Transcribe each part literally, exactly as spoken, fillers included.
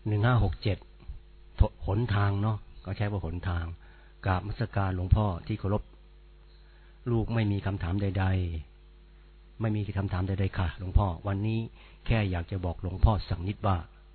หนึ่งห้าหกเจ็ดหนทางเนาะก็ใช้ว่าหนทางกราบนมัสการหลวงพ่อที่เคารพลูกไม่มีคำถามใดๆไม่มีคำถามใดๆค่ะหลวงพ่อวันนี้แค่อยากจะบอกหลวงพ่อสักนิดว่า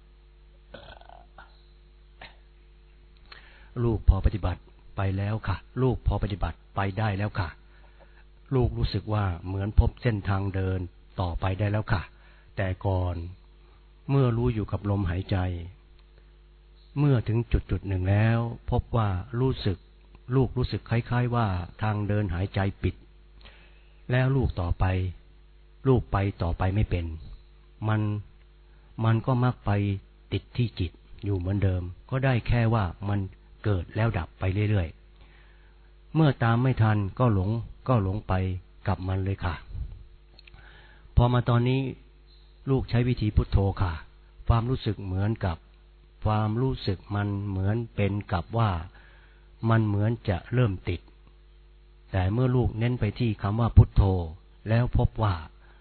ลูกพอปฏิบัติไปแล้วค่ะลูกพอปฏิบัติไปได้แล้วค่ะลูกรู้สึกว่าเหมือนพบเส้นทางเดินต่อไปได้แล้วค่ะแต่ก่อนเมื่อรู้อยู่กับลมหายใจเมื่อถึงจุดจุดหนึ่งแล้วพบว่ารู้สึกลูกรู้สึกคล้ายๆว่าทางเดินหายใจปิดแล้วลูกต่อไปลูกไปต่อไปไม่เป็นมันมันก็มักไปติดที่จิตอยู่เหมือนเดิมก็ได้แค่ว่ามันเกิดแล้วดับไปเรื่อยๆเมื่อตามไม่ทันก็หลงก็หลงไปกับมันเลยค่ะพอมาตอนนี้ลูกใช้วิธีพุทโธค่ะความรู้สึกเหมือนกับความรู้สึกมันเหมือนเป็นกับว่ามันเหมือนจะเริ่มติดแต่เมื่อลูกเน้นไปที่คำว่าพุทโธแล้วพบว่า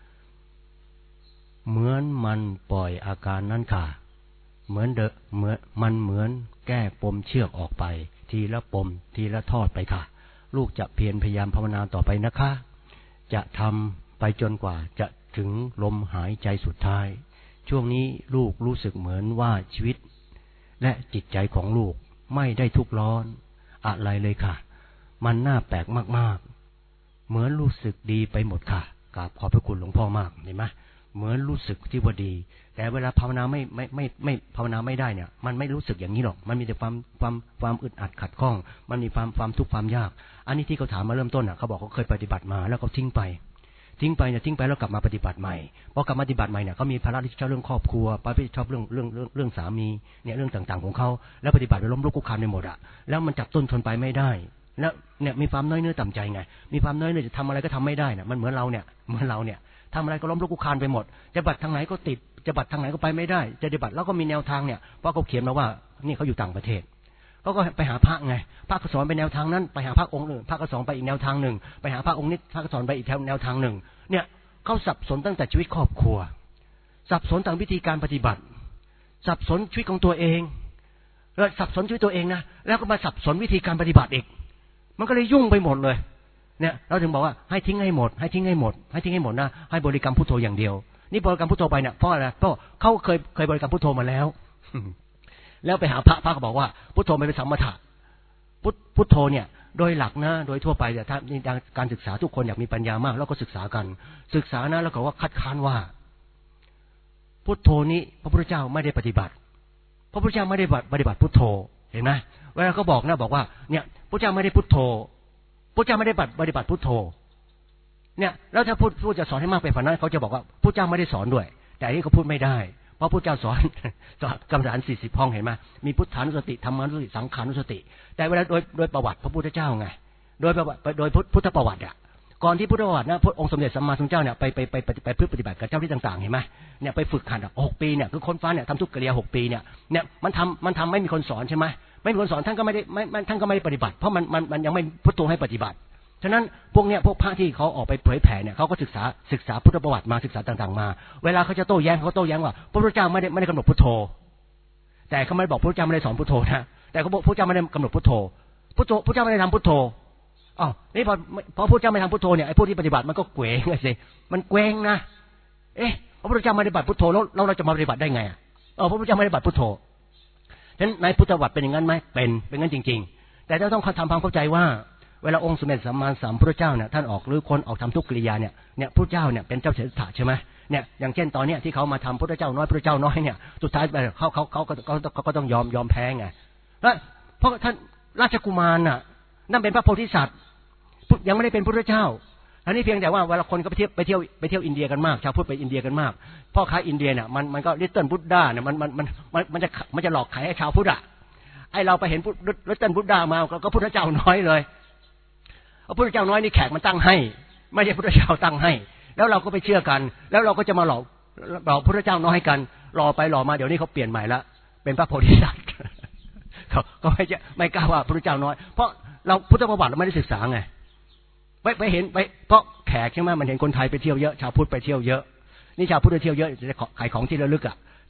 เหมือนมันปล่อยอาการนั้นค่ะเหมือนเดอะเหมือนมันเหมือนแก้ปมเชือกออกไปทีละปมทีละทอดไปค่ะลูกจะเพียรพยายามภาวนาต่อไปนะคะจะทำไปจนกว่าจะถึงลมหายใจสุดท้ายช่วงนี้ลูกรู้สึกเหมือนว่าชีวิตและจิตใจของลูกไม่ได้ทุกข์ร้อนอะไรเลยค่ะมันน่าแปลกมากๆเหมือนรู้สึกดีไปหมดค่ะกราบขอบพระคุณหลวงพ่อมากเห็นไหมเหมือนรู้สึกที่ว่าดีแต่เวลาภาวนาไม่ไม่ไม่ไม่ภาวนาไม่ได้เนี่ยมันไม่รู้สึกอย่างนี้หรอกมันมีแต่ความความความอึดอัดขัดข้องมันมีความความทุกข์ความยากอันนี้ที่เขาถามมาเริ่มต้นอ่ะเขาบอกเขาเคยปฏิบัติมาแล้วเขาทิ้งไปทิ้งไปเนี่ยทิ้งไปแล้วกลับมาปฏิบัติใหม่พอกลับมาปฏิบัติใหม่เนี่ยเขามีภาระที่ชอบเรื่องครอบครัวไปชอบเรื่องเรื่องเรื่องเรื่องสามีเนี่ยเรื่องต่างๆของเขาแล้วปฏิบัติไปล้มลุกคลุกคลานไปหมดอ่ะแล้วมันจับต้นชนไปไม่ได้แล้วเนี่ยมีความน้อยเนื้อต่ำใจไงมีความน้อยเนื้อจะทำอะไรก็ทำไม่ได้เนี่ยมันเหมือนเราเนี่ยเหมือนเราเนี่ยทำอะไรก็ล้มลุกคลุกคลานไปหมดจะบัตรทางไหนก็ติดจะบัตรทางไหนก็ไปไม่ได้จะปฏิบัติแล้วก็มีแนวทางเนี่ยเพราะเขาเขียนมาว่านี่เขาอยู่ต่างประเทศเขาก็ไปหาพระไงพระก็สอนไปแนวทางนั้นไปหาพระองค์อื่นพระก็สอนไปอีกแนวทางหนึ่งไปหาพระองค์นี้พระก็สอนไปอีกแนวทางหนึ่งเนี่ยเขาสับสนตั้งแต่ชีวิตครอบครัวสับสนทางวิธีการปฏิบัติสับสนชีวิตของตัวเองแล้วสับสนชีวิตตัวเองนะแล้วก็มาสับสนวิธีการปฏิบัติอีกมันก็เลยยุ่งไปหมดเลยเนี่ยเราถึงบอกว่าให้ทิ้งให้หมดให้ทิ้งให้หมดให้ทิ้งให้หมดนะให้บริกรรมพุทโธอย่างเดียวนี่บริกรรมพุทโธไปเนี่ยเพราะอะไรเพราะเขาเคยเคยบริกรรมพุทโธมาแล้วแล้วไปหาพระพระก็บอกว่าพุทโธไม่เป็นสัมมถะพุทพุทโธเนี่ยโดยหลักนะโดยทั่วไปแต่ถ้าในการศึกษาทุกคนอยากมีปัญญามากแล้วก็ศึกษากันศึกษานะแล้วก็ว่าคัดค้านว่าพุทโธนี้พระพุทธเจ้าไม่ได้ปฏิบัติพระพุทธเจ้าไม่ได้ปฏิบัติพุทโธเห็นไหมเวลาเขาบอกนะบอกว่าเนี่ยพระเจ้าไม่ได้พุทโธพระเจ้าไม่ได้ปฏิบัติพุทโธเนี่ยแล้วถ้าพูดพูดจะสอนให้มากไปกว่านั้นเขาจะบอกว่าพระเจ้าไม่ได้สอนด้วยแต่ที่เขาพูดไม่ได้เพราะพระเจ้าสอนสอนกรรมฐานสี่สิบห้องเห็นไหมมีพุทธานุสติธรรมานุสติสังขานุสติแต่เวลาโดยโดยประวัติพระพุทธเจ้าไงโดยประวัติโดยพุทธประวัติอ่ะก่อนที่พุทธประวัตินะพระองค์สมเด็จสัมมาสัมพุทธเจ้าเนี่ยไปไปไปไปพึ่งปฏิบัติกับเจ้าที่ต่างๆเห็นไหมเนี่ยไปฝึกหัดหกปีเนี่ยคือค้นฟ้าเนี่ยทำทุกกิริยาหกปีเนี่ยเนี่ยมันทำมันทำไม่มีคนสอนใช่ไหมไม่มีคนสอนท่านก็ไม่ได้ไม่ท่านก็ไม่ได้ปฏิบัติเพราะมันมันมันยังไม่พุทโธให้ปฏิบัติฉะนั้นพวกเนี้ยพวกพระที่เขาออกไปเผยแผ่เนี่ยเขาก็ศึกษาศึกษาพุทธประวัติมาศึกษาต่างๆมาเวลาเขาจะโต้แย้งเขาโต้แย้งว่าพระพุทธเจ้าไม่ได้ไม่ได้กำหนดพุทโธแต่เขาไม่ได้บอกพระพุทธเจ้าไม่ได้สอนพุทโธนะแต่เขาบอกพระพุทธเจ้าไม่ได้กำหนดพุทโธพุทโธพระเจ้าไม่ได้ทำพุทโธอ๋อนี่พอพอพระพุทธเจ้าไม่ทำพุทโธเนี่ยไอ้พวกที่ปฏิบัติมันก็เกวงไงสิมันเกวงนะเอ๊ะพระพุทธเจ้าไม่ได้ปฏิบัติพุทโธแล้วเราจะมาปฏิบัติได้ไงอ่ะเออพระพุทธเจ้าไม่ได้ปฏิบัติพุทโธฉะนั้นในพุทธประวัติเป็นอย่างนั้นไหมเป็นเป็นงั้นจริงๆแต่เราต้องทำความเข้าใจว่าเวลาองค์สมเด็จสัมมาสัมพุทธเจ้าเนี่ยท่านออกหรือคนออกทำทุกกิริยาเนี่ยเนี่ยพระเจ้าเนี่ยเป็นเจ้าเสด็จใช่ไหมเนี่ยอย่างเช่นตอนเนี้ยที่เขามาทำพุทธเจ้าน้อยพุทธเจ้าน้อยเนี่ยสุดท้ายเขาเขาเขาเขาก็ต้องยอมยอมแพ้ไงแล้วเพราะท่านราชกุมารน่ะนั่นเป็นพระโพธิสัตว์ยังไม่ได้เป็นพุทธเจ้าอันนี้เพียงแต่ว่าเวลาคนก็ไปเที่ยวไปเที่ยวไปเที่ยวอินเดียกันมากชาวพุทธไปอินเดียกันมากพ่อค้าอินเดียเนี่ยมันมันก็ลิตเติ้ลพุทธาเนี่ยมันมันมันมันจะมันจะหลอกขายให้ชาวพุทธอ่ะไอเราไปเห็นลิตเติ้ลพุทธามาก็พุทธเจ้าน้อยเลยพระพุทธเจ้าน้อยนี่แขกมันตั้งให้ไม่ใช่พุทธเจ้าตั้งให้แล้วเราก็ไปเชื่อกันแล้วเราก็จะมาหลอกหลอกพุทธเจ้าน้อยกันรอไปรอมาเดี๋ยวนี้เขาเปลี่ยนใหม่ละเป็นพระโพธิสัตว์เขาก็ไม่จะไม่กล้าว่าพุทธเจ้าน้อยเพราะเราพุทธประวัติเราไม่ได้ศึกษาไงไปไปเห็นไปเพราะแขกใช่ไหมมันเห็นคนไทยไปเที่ยวเยอะชาวพุทธไปเที่ยวเยอะนี่ชาวพุทธไปเที่ยวเยอะจะขายของที่ระลึกอ่ะ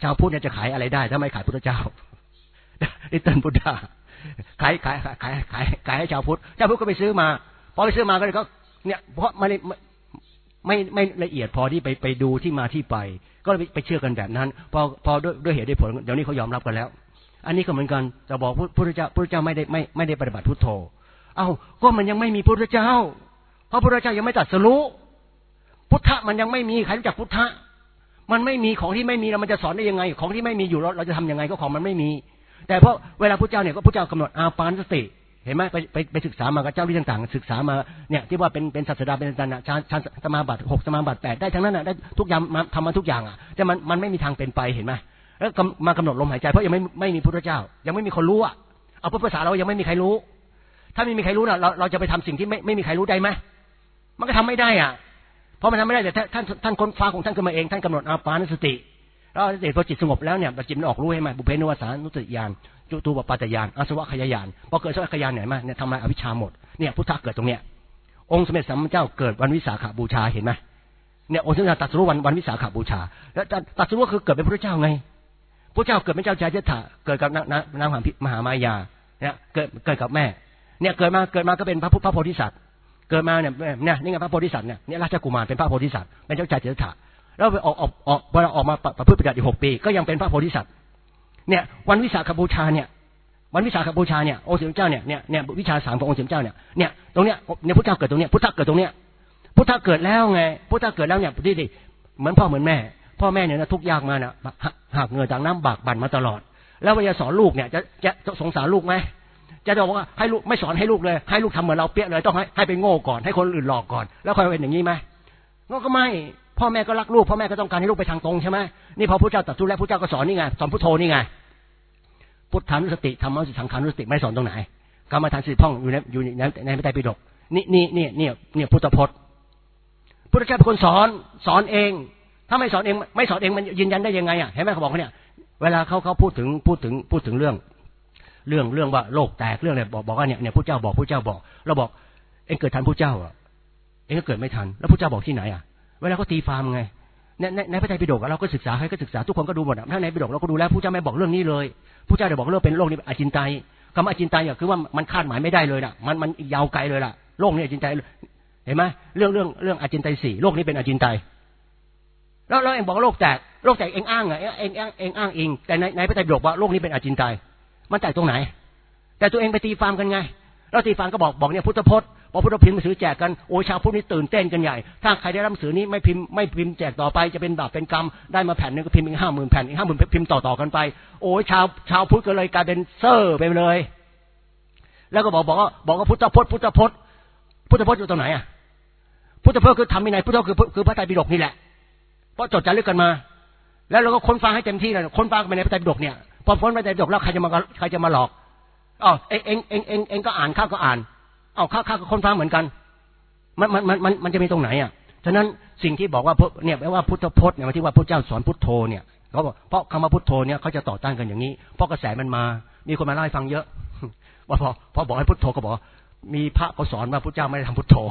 ชาวพุทธเนี่ยจะขายอะไรได้ถ้าไม่ขายพุทธเจ้าลิตเติ้ลพุทธาขายขายขายขายขายให้ชาวพุทธชาวพุทธก็ไปซื้อมาพอไปซื้อมาก็เลยก็เนี่ยเพราะไม่ไม่ไม่ละเอียดพอที่ไปไปดูที่มาที่ไปก็ไปเชื่อกันแบบนั้นพอพอด้วยด้วยเหตุด้วยผลเดี๋ยวนี้เขายอมรับกันแล้วอันนี้ก็เหมือนกันจะบอกพระพุทธเจ้าพระพุทธเจ้าไม่ได้ไม่ไม่ได้ปฏิบัติพุทโธเอ้าก็มันยังไม่มีพระพุทธเจ้าเพราะพระพุทธเจ้ายังไม่ตรัสรู้พุทธะมันยังไม่มีใครรู้จักพุทธะมันไม่มีของที่ไม่มีเรามันจะสอนได้ยังไงของที่ไม่มีอยู่เราเราจะทำยังไงก็ของมันไม่มีแต่เพราะเวลาพระเจ้าเนี่ยก็พระเจ้ากำหนดอาปานสติเห็นไหมไปไปไปศึกษามากับเจ้าที่ต่างๆศึกษามาเนี่ยที่ว่าเป็นเป็นศาสดาเป็นอาจารย์ชั้นชั้นสมาบัติหกสมาบัติแปดได้ทั้งนั้นอ่ะได้ทุกอย่างมาทำมาทุกอย่างอ่ะแต่มันมันไม่มีทางเป็นไปเห็นไหมแล้วมากำหนดลมหายใจเพราะยังไม่ไม่มีพุทธเจ้ายังไม่มีคนรู้อ่ะเอาภาษาเรายังไม่มีใครรู้ถ้าไม่มีใครรู้น่ะเราเราจะไปทำสิ่งที่ไม่ไม่มีใครรู้ได้ไหมมันก็ทำไม่ได้อ่ะเพราะมันทำไม่ได้แต่ท่านท่านค้นคว้าของท่านขึ้นมาเองท่านกำหนดอาปานสติแล้วสติพอจิตสงบแล้วเนี่ยจิตมันออกรู้ให้ไหมบุเพนิวสานุสติญาณจุตูปปาตญาณอาสวะขยายานพอเกิดอาสวะขยานเนี่ยมาเนี่ยทำลายอวิชชาหมดเนี่ยพุทธะเกิดตรงเนี้ยองค์สมเด็จสัมมาสัมพุทธเจ้าเกิดวันวิสาขบูชาเห็นไหมเนี่ยองค์สมเด็จตรัสรู้วันวันวิสาขบูชาแล้วตรัสรู้ก็คือเกิดเป็นพระเจ้าไงพระเจ้าเกิดเป็นเจ้าชายเจตถะเกิดกับนางนางมหามายาเนี่ยเกิดเกิดกับแม่เนี่ยเกิดมาเกิดมาก็เป็นพระพุทธพระโพธิสัตว์เกิดมาเนี่ยเนี่ยนี่ไงพระโพธิสัตว์เนี่ยเนี่ยราชกุมารเป็นพระโพธิสัตว์เป็นเจ้าชายเจตถะแล้วไปออกออกออกพอเราออกมาประพฤติปฏิบัติอีกหกปีก็ยังเป็นพระโพธิสัตว์เนี่ยวันวิสาขบูชาเนี่ยวันวิสาขบูชาเนี่ยองค์สมเด็จเจ้าเนี่ยเนี่ยเนี่ยวิชาสามขององค์สมเด็จเจ้าเนี่ยเนี่ยตรงเนี้ยเนี่ยพุทธเจ้าเกิดตรงเนี้ยพุทธะเกิดตรงเนี้ยพุทธะเกิดแล้วไงพุทธะเกิดแล้วเนี่ยดิดิเหมือนพ่อเหมือนแม่พ่อแม่เนี่ยนะทุกข์ยากมานะหักเหงื่อจากน้ำบากบั่นมาตลอดแล้วเวลาสอนลูกเนี่ยจะจะสงสารลูกไหมจะบอกว่าให้ลูกไม่สอนให้ลูกเลยให้ลูกทำเหมือนเราเปี้ยเลยต้องให้ให้ไปโง่ก่อนให้คนอื่นหลอกก่อนแล้วค่อยเป็นอย่างนี้ไหมก็ไม่พ่อแม่ก็รักลูกพ่อแม่ก็ต้องการให้ลูกไปทางตรงใช่ไหมนี่พอพระเจ้าตรัสรู้แล้วพระเจ้าก็สอนนี่ไงสอนพุทโธนี่ไงพุทธานุสติธรรมนุสติสังขานุสติไม่สอนตรงไหนกรรมฐานสิบท่องอยู่ในอยู่ในในพระไตรปิฎกนี่นี่นี่เนี่ยเนี่ยพุทธพจน์พุทธเจ้าเป็นคนสอนสอนเองถ้าไม่สอนเองไม่สอนเองมันยืนยันได้ยังไงอ่ะเห็นไหมเขาบอกเขาเนี่ยเวลาเขาเขาพูดถึงพูดถึงพูดถึงเรื่องเรื่องเรื่องว่าโลกแตกเรื่องอะไรบอกบอกว่าเนี่ยเนี่ยพระเจ้าบอกพระเจ้าบอกเราบอกเองเกิดทันพระเจ้าอ่ะเองก็เกิดไม่ทันแล้วพระเจ้าบอกที่ไหนอ่ะเวลาเขาตีความไงในในในพระไตรปิฎกเราก็ศึกษาให้ก็ศึกษาทุกคนก็ดูหมดถ้าในปิฎกเราก็ดูแล้วพระเจ้าไม่บอกเรื่องนี้เลยพระเจ้าจะบอกเรื่องเป็นโลกนี้อจินไตยคำว่าอจินไตยคือว่ามันคาดหมายไม่ได้เลยนะมันมันยาวไกลเลยล่ะโลกนี้อจินไตยเห็นไหมเรื่องเรื่องเรื่องอจินไตยสี่โลกนี้เป็นอจินไตยแล้วเราเองบอกว่าโลกแตกโลกแตกเองอ้างอ่ะเองเองเองอ้างเองแต่ในในพระไตรปิฎกว่าโลกนี้เป็นอจินไตยมันแตกตรงไหนแต่ตัวเองไปตีความกันไงแล้วตีความก็บอกบอกเนี่ยพุทธพจน์พอพุทธพิมพ์หนังสือแจกกันโอ้ชาวพุทธนี่ตื่นเต้นกันใหญ่ถ้าใครได้รับหนังสือนี้ไม่พิมพ์ไม่พิมพ์แจกต่อไปจะเป็นบาปเป็นกรรมได้มาแผ่นนึงก็พิมพ์อีกห้าหมื่นแผ่นอีกห้าหมื่นพิมพ์ต่อๆกันไปโอ้ชาวชาวพุทธก็เลยกลายเป็นเซ่อไปเลยแล้วก็บอกบอกว่าบอกว่าพุทธพจน์พุทธพจน์พุทธพจน์อยู่ตรงไหนอ่ะพุทธพจน์คือทำยังไงพุทธพจน์คือคือพระไตรปิฎกนี่แหละเพราะจดจารึกกันมาแล้วเราก็ค้นฟ้าให้เต็มที่เลยค้นฟ้าไปในพระไตรปิฎกเนี่ยพอค้นพระไตรปิฎกแล้วใครจะมาใครจะมาหลอกอ๋อเองเองเองเองเองก็อ่านข้าก็อ่านเอาข้าข้าก็ค้นฟ้าเหมือนกันมันมันมันมันมันจะมีตรงไหนอ่ะฉะนั้นสิ่งที่บอกว่าเนี่ยแปลว่าพุทธพจน์เนี่ยที่ว่าพระเจ้าสอนพุทโธเนี่ยเขาบอกเพราะคำว่าพุทโธเนี่ยเขาจะต่อต้านกันอย่างนี้เพราะกระแสมันมามีคนมาเล่าให้ฟังเยอะว่าพอพอบอกให้พุทโธก็บอกมีพระเขาสอนว่าพระเจ้าไม่ได้ทำพุทโธ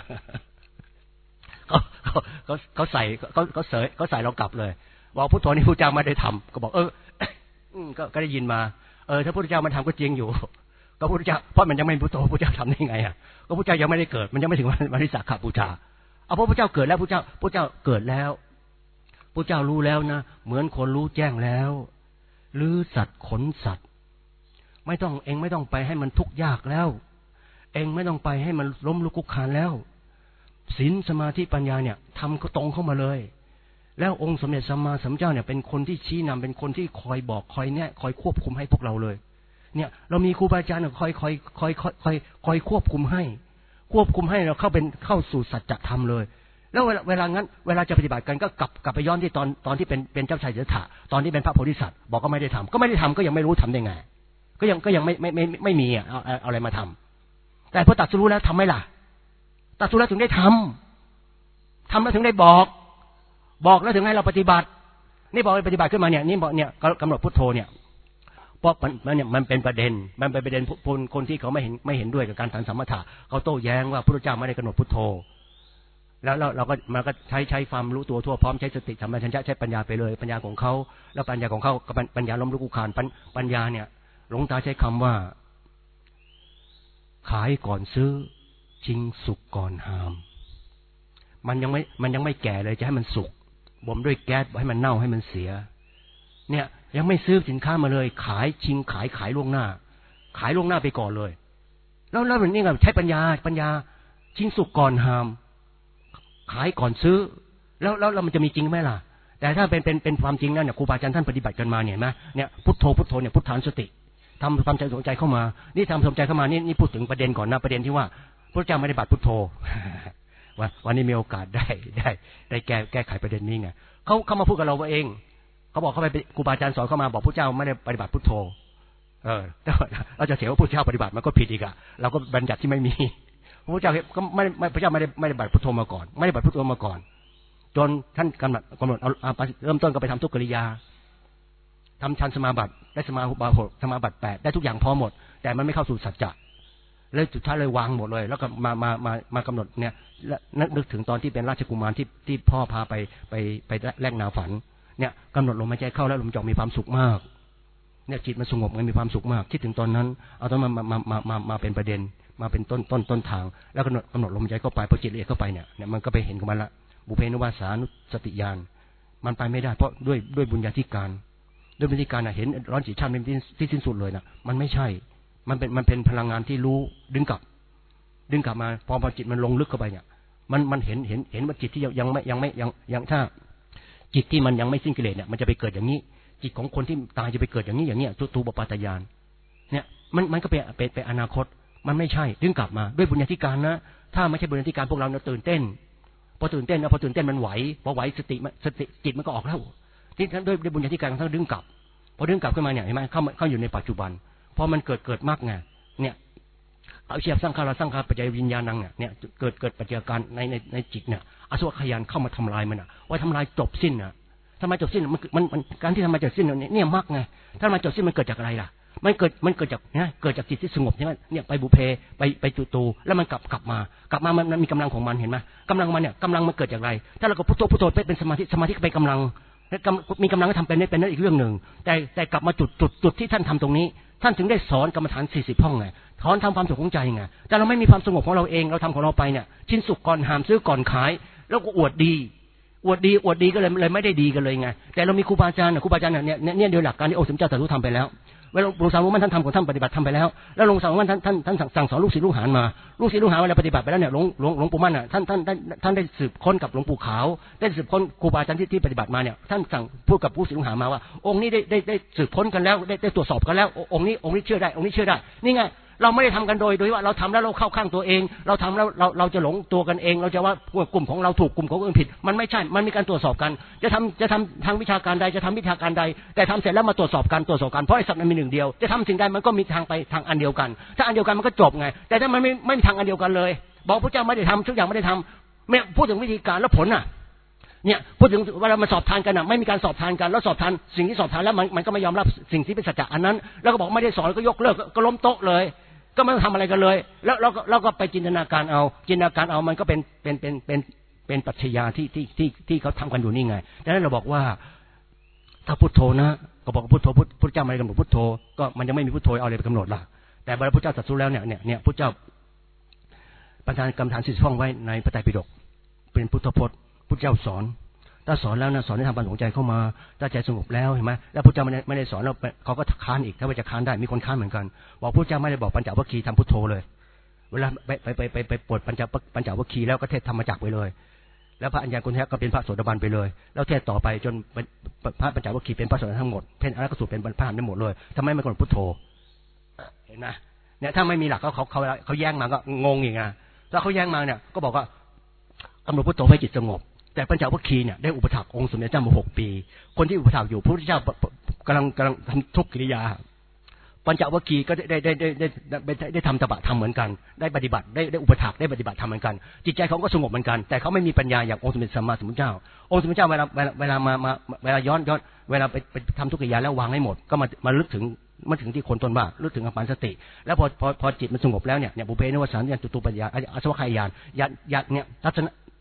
เขาเขาเขาใส่เขาเขาเสยเขาใส่เรากลับเลยบอกพุทโธนี่พระเจ้าไม่ได้ทำก็บอกเออก็ก็ได้ยินมาเออถ้าพระเจ้ามันทำก็จริงอยู่ก็พระพุทธเจ้าเพราะมันยังไม่พุทโธพระพุทธเจ้าทำได้ไงอ่ะก็พระพุทธเจ้ายังไม่ได้เกิดมันยังไม่ถึงวันวิสาขบูชาเอาพระพุทธเจ้าเกิดแล้วพระเจ้าพระเจ้าเกิดแล้วพระเจ้ารู้แล้วนะเหมือนคนรู้แจ้งแล้วหรือสัตว์ขนสัตว์ไม่ต้องเองไม่ต้องไปให้มันทุกข์ยากแล้วเองไม่ต้องไปให้มันล้มลุกคลุกคลานแล้วศีลสมาธิปัญญาเนี่ยทำก็ตรงเข้ามาเลยแล้วองค์สมเด็จสัมมาสัมพุทธเจ้าเนี่ยเป็นคนที่ชี้นำเป็นคนที่คอยบอกคอยแนะคอยควบคุมให้พวกเราเลยเนี่ยเรามีครูบาอาจารย์คอยคอยคอยคอยคอยคอยควบคุมให้ควบคุมให้เราเข้าเป็นเข้าสู่สัจธรรมเลยแล้วเวลาเวลางั้นเวลาจะปฏิบัติกันก็กลับกลับไปย้อนที่ตอนตอนที่เป็นเป็นเจ้าชายสิทธัตถะตอนที่เป็นพระโพธิสัตว์บอกก็ไม่ได้ทำก็ไม่ได้ทำก็ยังไม่รู้ทำได้ไงก็ยังก็ยังไม่ไม่ไม่ไม่มีอ่ะเอาเอาอะไรมาทำแต่พอตรัสรู้แล้วทำไหมล่ะตรัสรู้แล้วถึงได้ทำทำแล้วถึงได้บอกบอกแล้วถึงให้เราปฏิบัตินี่บอกให้ปฏิบัติขึ้นมาเนี่ยนี่บอกเนี่ยกำหนดพุทโธเนี่ยเพราะมันเนี่ยมันเป็นประเด็นมันเป็นประเด็นคนคนที่เขาไม่เห็นไม่เห็นด้วยกับการทำสมถะเขาโต้แย้งว่าพระพุทธเจ้าไม่ได้กำหนดพุทโธแล้วเราเราก็มันก็ใช้ใช้ความรู้ตัวทั่วพร้อมใช้สติสัมปชัญญะใช้ปัญญาไปเลยปัญญาของเขาแล้วปัญญาของเขากับปัญญาล้มลุกคลุกคลานปัญญาเนี่ยหลวงตาใช้คำว่าขายก่อนซื้อชิงสุกก่อนหามมันยังไม่มันยังไม่แก่เลยจะให้มันสุกบ่มด้วยแก๊สให้มันเน่าให้มันเสียเนี่ยยังไม่ซื้อสินค้ามาเลยขายชิงขายขายล่วงหน้าขายล่วงหน้าไปก่อนเลยแล้วแล้วนี่ไงใช้ปัญญาปัญญาชิงสุกก่อนหามขายก่อนซื้อแล้วแล้วแล้วมันจะมีจริงไหมล่ะแต่ถ้าเป็นเป็นเป็นความจริงแล้วเนี่ยครูบาอาจารย์ท่านปฏิบัติกันมาเนี่ยนะเนี่ยพุทโธพุทโธเนี่ยพุทธานสติทำความใจสนใจเข้ามานี่ทำสนใจเข้ามานี่นี่พูดถึงประเด็นก่อนนะประเด็นที่ว่าพระเจ้าไม่ได้บัตรพุทโธวันวันนี้มีโอกาสได้ได้ได้แก้แก้ไขประเด็นนี้ไงเขาเขามาพูดกับเราเองเขาบอกเขาไปครูบาอาจารย์สอนเข้ามาบอกพระเจ้าไม่ได้ปฏิบัติพุทโธเออเราจะเถียงว่าพระเจ้าปฏิบัติมันก็ผิดอีกอะเราก็บัญญัติที่ไม่มีพระเจ้าก็ไม่พระเจ้าไม่ได้ไม่ได้บัตรพุทโธมาก่อนไม่ได้บัตรพุทโธมาก่อนจนท่านกำหนดกำหนดเอาเริ่มต้นก็ไปทำทุกกิริยาทำฌานสมาบัติได้สมาหุบาโหสมาบัติแปดได้ทุกอย่างพอหมดแต่มันไม่เข้าสู่สัจจะเลยสุดท้ายเลยวางหมดเลยแล้วก็มามามามากำหนดเนี่ยนึกถึงตอนที่เป็นราชกุมารที่ที่พ่อพาไปไปไปแลกนาฝันเนี่ยกำหนดลมหายใจเข้าแล้วลมจอกมีความสุขมากเนี่ยจิตมันสงบมันมีความสุขมากคิดถึงตอนนั้นเอาตอนมามามามามาเป็นประเด็นมาเป็นต้นต้นต้นทางแล้วกำหนดกำหนดลมหายใจเข้าไปพอจิตละเอียดเข้าไปเนี่ยเนี่ยมันก็ไปเห็นของมันละบุเพนุวาสานุสติญาณมันไปไม่ได้เพราะด้วยด้วยบุญญาธิการด้วยบุญญาธิการเห็นร้อนจิตชาติเป็นที่สิ้นสุดเลยนะมันไม่ใช่มันเป็นมันเป็นพลังงานที่รู้ดึงกลับดึงกลับมาพอพอจิตมันลงลึกเข้าไปเนี่ยมันมันเห็นเห็นเห็นว่าจิตที่ยังยังไม่ยังไม่ยังยังถ้าจิตที่มันยังไม่สิ้นกิเลสเนี่ยมันจะไปเกิดอย่างนี้จิตของคนที่ตายจะไปเกิดอย่างนี้อย่างเนี้ยตุตูปปาตญาณเนี่ยมันมันก็เป็นเป็นเป็นอนาคตมันไม่ใช่ดึงกลับมาด้วยบุญญาธิการนะถ้าไม่ใช่บุญญาธิการพวกเราเนี่ยตื่นเต้นพอตื่นเต้นนะพอตื่นเต้นมันไหวพอไหวสติสติจิตมันก็ออกแล้วที่ทั้งด้วยด้วยบุญญาธิการทั้งดึงกลับพอดึงกลับขึ้นมาเนี่ยเห็นไหมเข้าเข้าอยู่ในปัจจุบันพอมันเกิดเกิดมากไงเนี่ยเอาเชียบสร้างคาราสร้างคาปัจจัยวิญญาณังเนี่ยเนี่ยเกิดเกิดปัจจัยการในในในจิตเนี่ยอสุภขยานเข้ามาทำลายมันอ่ะว่าทำลายจบสิ้นอ่ะทำไมจบสิ้นมันมันมันการที่ทำไมจบสิ้นเนี่ยเนี่ยมากไงถ้ามาจบสิ้นมันเกิดจากอะไรล่ะมันเกิดมันเกิดจากเนี่ยเกิดจากจิตที่สงบใช่ไหมเนี่ยไปบุเพไปไปจุตูแล้วมันกลับกลับมากลับมามันมีกำลังของมันเห็นไหมกำลังมันเนี่ยกำลังมันเกิดจากอะไรถ้าเราก็พุทโธพุทโธเป็นสมาธิสมาธิไปกำลังมีกำลังก็ทำเป็นได้เป็นนั่นอีกเรื่องหนึ่งแต่แต่กลับมาจุดจุดจุดที่ท่านทำตรงนี้ท่านถึงได้สอนกรรมฐานสี่สิบห้องไงสอนทำความสุขของใจไงแต่เราไม่มีความสงบของเราเองเราทำของเราไปเนี่ยชิ้นสุกก่อนหามซื้อก่อนขายแล้วก็อวดดีอวดดีอวดดีก็เลยเลยไม่ได้ดีกันเลยไงแต่เรามีครูบาอาจารย์ครูบาอาจารย์เนี่ยเนี่ยโดยหลักการที่องค์สมเด็จเจ้าตรัสรู้ทำไปแล้วเวลาหลวงสาวหลวงมั่นท่านทำของท่านปฏิบัติทำไปแล้วแล้วหลวงสาวหลวงมั่นท่านท่านท่านสั่งสอนลูกศิษย์ลูกหามาลูกศิษย์ลูกหาเวลาปฏิบัติไปแล้วเนี่ยหลวงหลวงหลวงปู่มั่นอ่ะท่านท่านท่านได้สืบค้นกับหลวงปู่ขาวได้สืบค้นครูบาอาจารย์ที่ที่ปฏิบัติมาเนี่ยท่านสั่งพูดกับผู้ศิษย์ลูกหามาว่าองค์นี้ได้ได้ได้สืบค้นกันแล้วได้ได้ตรวจสอบกันแล้วองค์นี้องค์นี้เชื่อได้องค์นี้เชื่อได้นี่ไงเราไม่ได้ทำกันโดยโดยว่าเราทำแล้วเราเข้าข้างตัวเองเราทำแล้วเราเราจะหลงตัวกันเองเราจะว่ากลุ่มของเราถูกกลุ่มของอื่นผิดมันไม่ใช่มันมีการตรวจสอบกันจะทำจะทำทางวิชาการใดจะทำวิชาการใดแต่ทำเสร็จแล้วมาตรวจสอบกันตรวจสอบกันเพราะไอ้สัตว์มันมีหนึ่งเดียวจะทำสิ่งใดมันก็มีทางไปทางอันเดียวกันถ้าอันเดียวกันมันก็จบไงแต่ถ้ามันไม่ไม่มีทางอันเดียวกันเลยบอกพระเจ้าไม่ได้ทำทุกอย่างไม่ได้ทำไม่พูดถึงวิธีการแล้วผลน่ะเนี่ยพูดถึงเวลามาสอบทานกันอ่ะไม่มีการสอบทานกันแล้วสอบทานสิ่งที่สอบทานแล้วมันมันก็ไม่ยอมรับสิ่งที่เป็นสัจจะอันนั้นแล้วก็บอกไม่ได้สอนก็ยกเลิกก็ล้มโต๊ะเลยก็ไม่ต้องทำอะไรกันเลยแล้วเราก็เราก็ไปจินตนาการเอาจินตนาการเอามันก็เป็นเป็นเป็นเป็นเป็นปัจจัยที่ที่ที่ที่เขาทำกันอยู่นี่ไงดังนั้นเราบอกว่าถ้าพุทโธนะก็บอกพุทโธพุทพุทธเจ้าไม่ได้กำหนดพุทโธก็มันยังไม่มีพุทโธเอาอะไรไปกำหนดล่ะแต่พระพุทธเจ้าตรัสรู้แล้วเนี่ยเนี่ยเนี่ยพุทธเจ้าประทานกรรมฐานสี่สิบห้องไว้ในพระไตรปิฎกเป็นพุทธพจน์พุทธเจ้าสอนถ้าสอนแล้วนะสอนให้ทำความสงใจเข้ามาถ้าใจสงบแล้วเห็นไหมแล้วพระเจ้าไม่ได้ไม่ได้สอนเราเขาก็ค้านอีกถ้าว่าจะค้านได้มีคนค้านเหมือนกันบอกพระเจ้าไม่ได้บอกปัญจวัคคีย์ทำพุทโธเลยเวลาไปไปไปไปไปปวดปัญจปัญจวัคคีย์แล้วก็เทศธรรมจักรไปเลยแล้วพระอัญญาณกุณแท้ก็เป็นพระโสดาบันไปเลยแล้วเทศต่อไปจนพระปัญจวัคคีย์เป็นพระโสดาบันทั้งหมดเพนอรหัตสูตรเป็นพระอรหันต์ได้หมดเลยทำไมไม่กำหนดพุทโธเห็นไหมเนี่ยถ้าไม่มีหลักเขาเขาเขาเขาแย้งมาก็งงอย่างเงี้ยแล้วเขาแย้งมาเนี่ยก็บอกว่ากำหนดพุทโธให้จิตสงบแต่ปัญจวัคคีย์เนี่ยได้อุปถัมภ์องค์สมเด็จเจ้ามาหกปีคนที่อุปถัมภ์อยู่พระพุทธเจ้ากำลังกำลังทำทุกกิริยาปัญจวัคคีย์ก็ได้ได้ได้ได้ได้ได้ทำตบะทำเหมือนกันได้ปฏิบัติได้ได้อุปถัมภ์ได้ปฏิบัติทำเหมือนกันจิตใจเขาก็สงบเหมือนกันแต่เขาไม่มีปัญญาอย่างองค์สมเด็จสัมมาสัมพุทธเจ้าองค์สมเด็จเจ้าเวลาเวลาเวลามามาเวลาย้อนย้อนเวลาไปไปทำทุกกิริยาแล้ววางให้หมดก็มามาลึกถึงมาถึงที่คนตนบ้าลึกถึงอปานสติแล้วพอพอพอจิตมันสงบแล้วเนี่ยเนี่ยบุเพนิวสันยันตุตุปัญญาอสวะขยานญาญาเนี่ยทัศนะ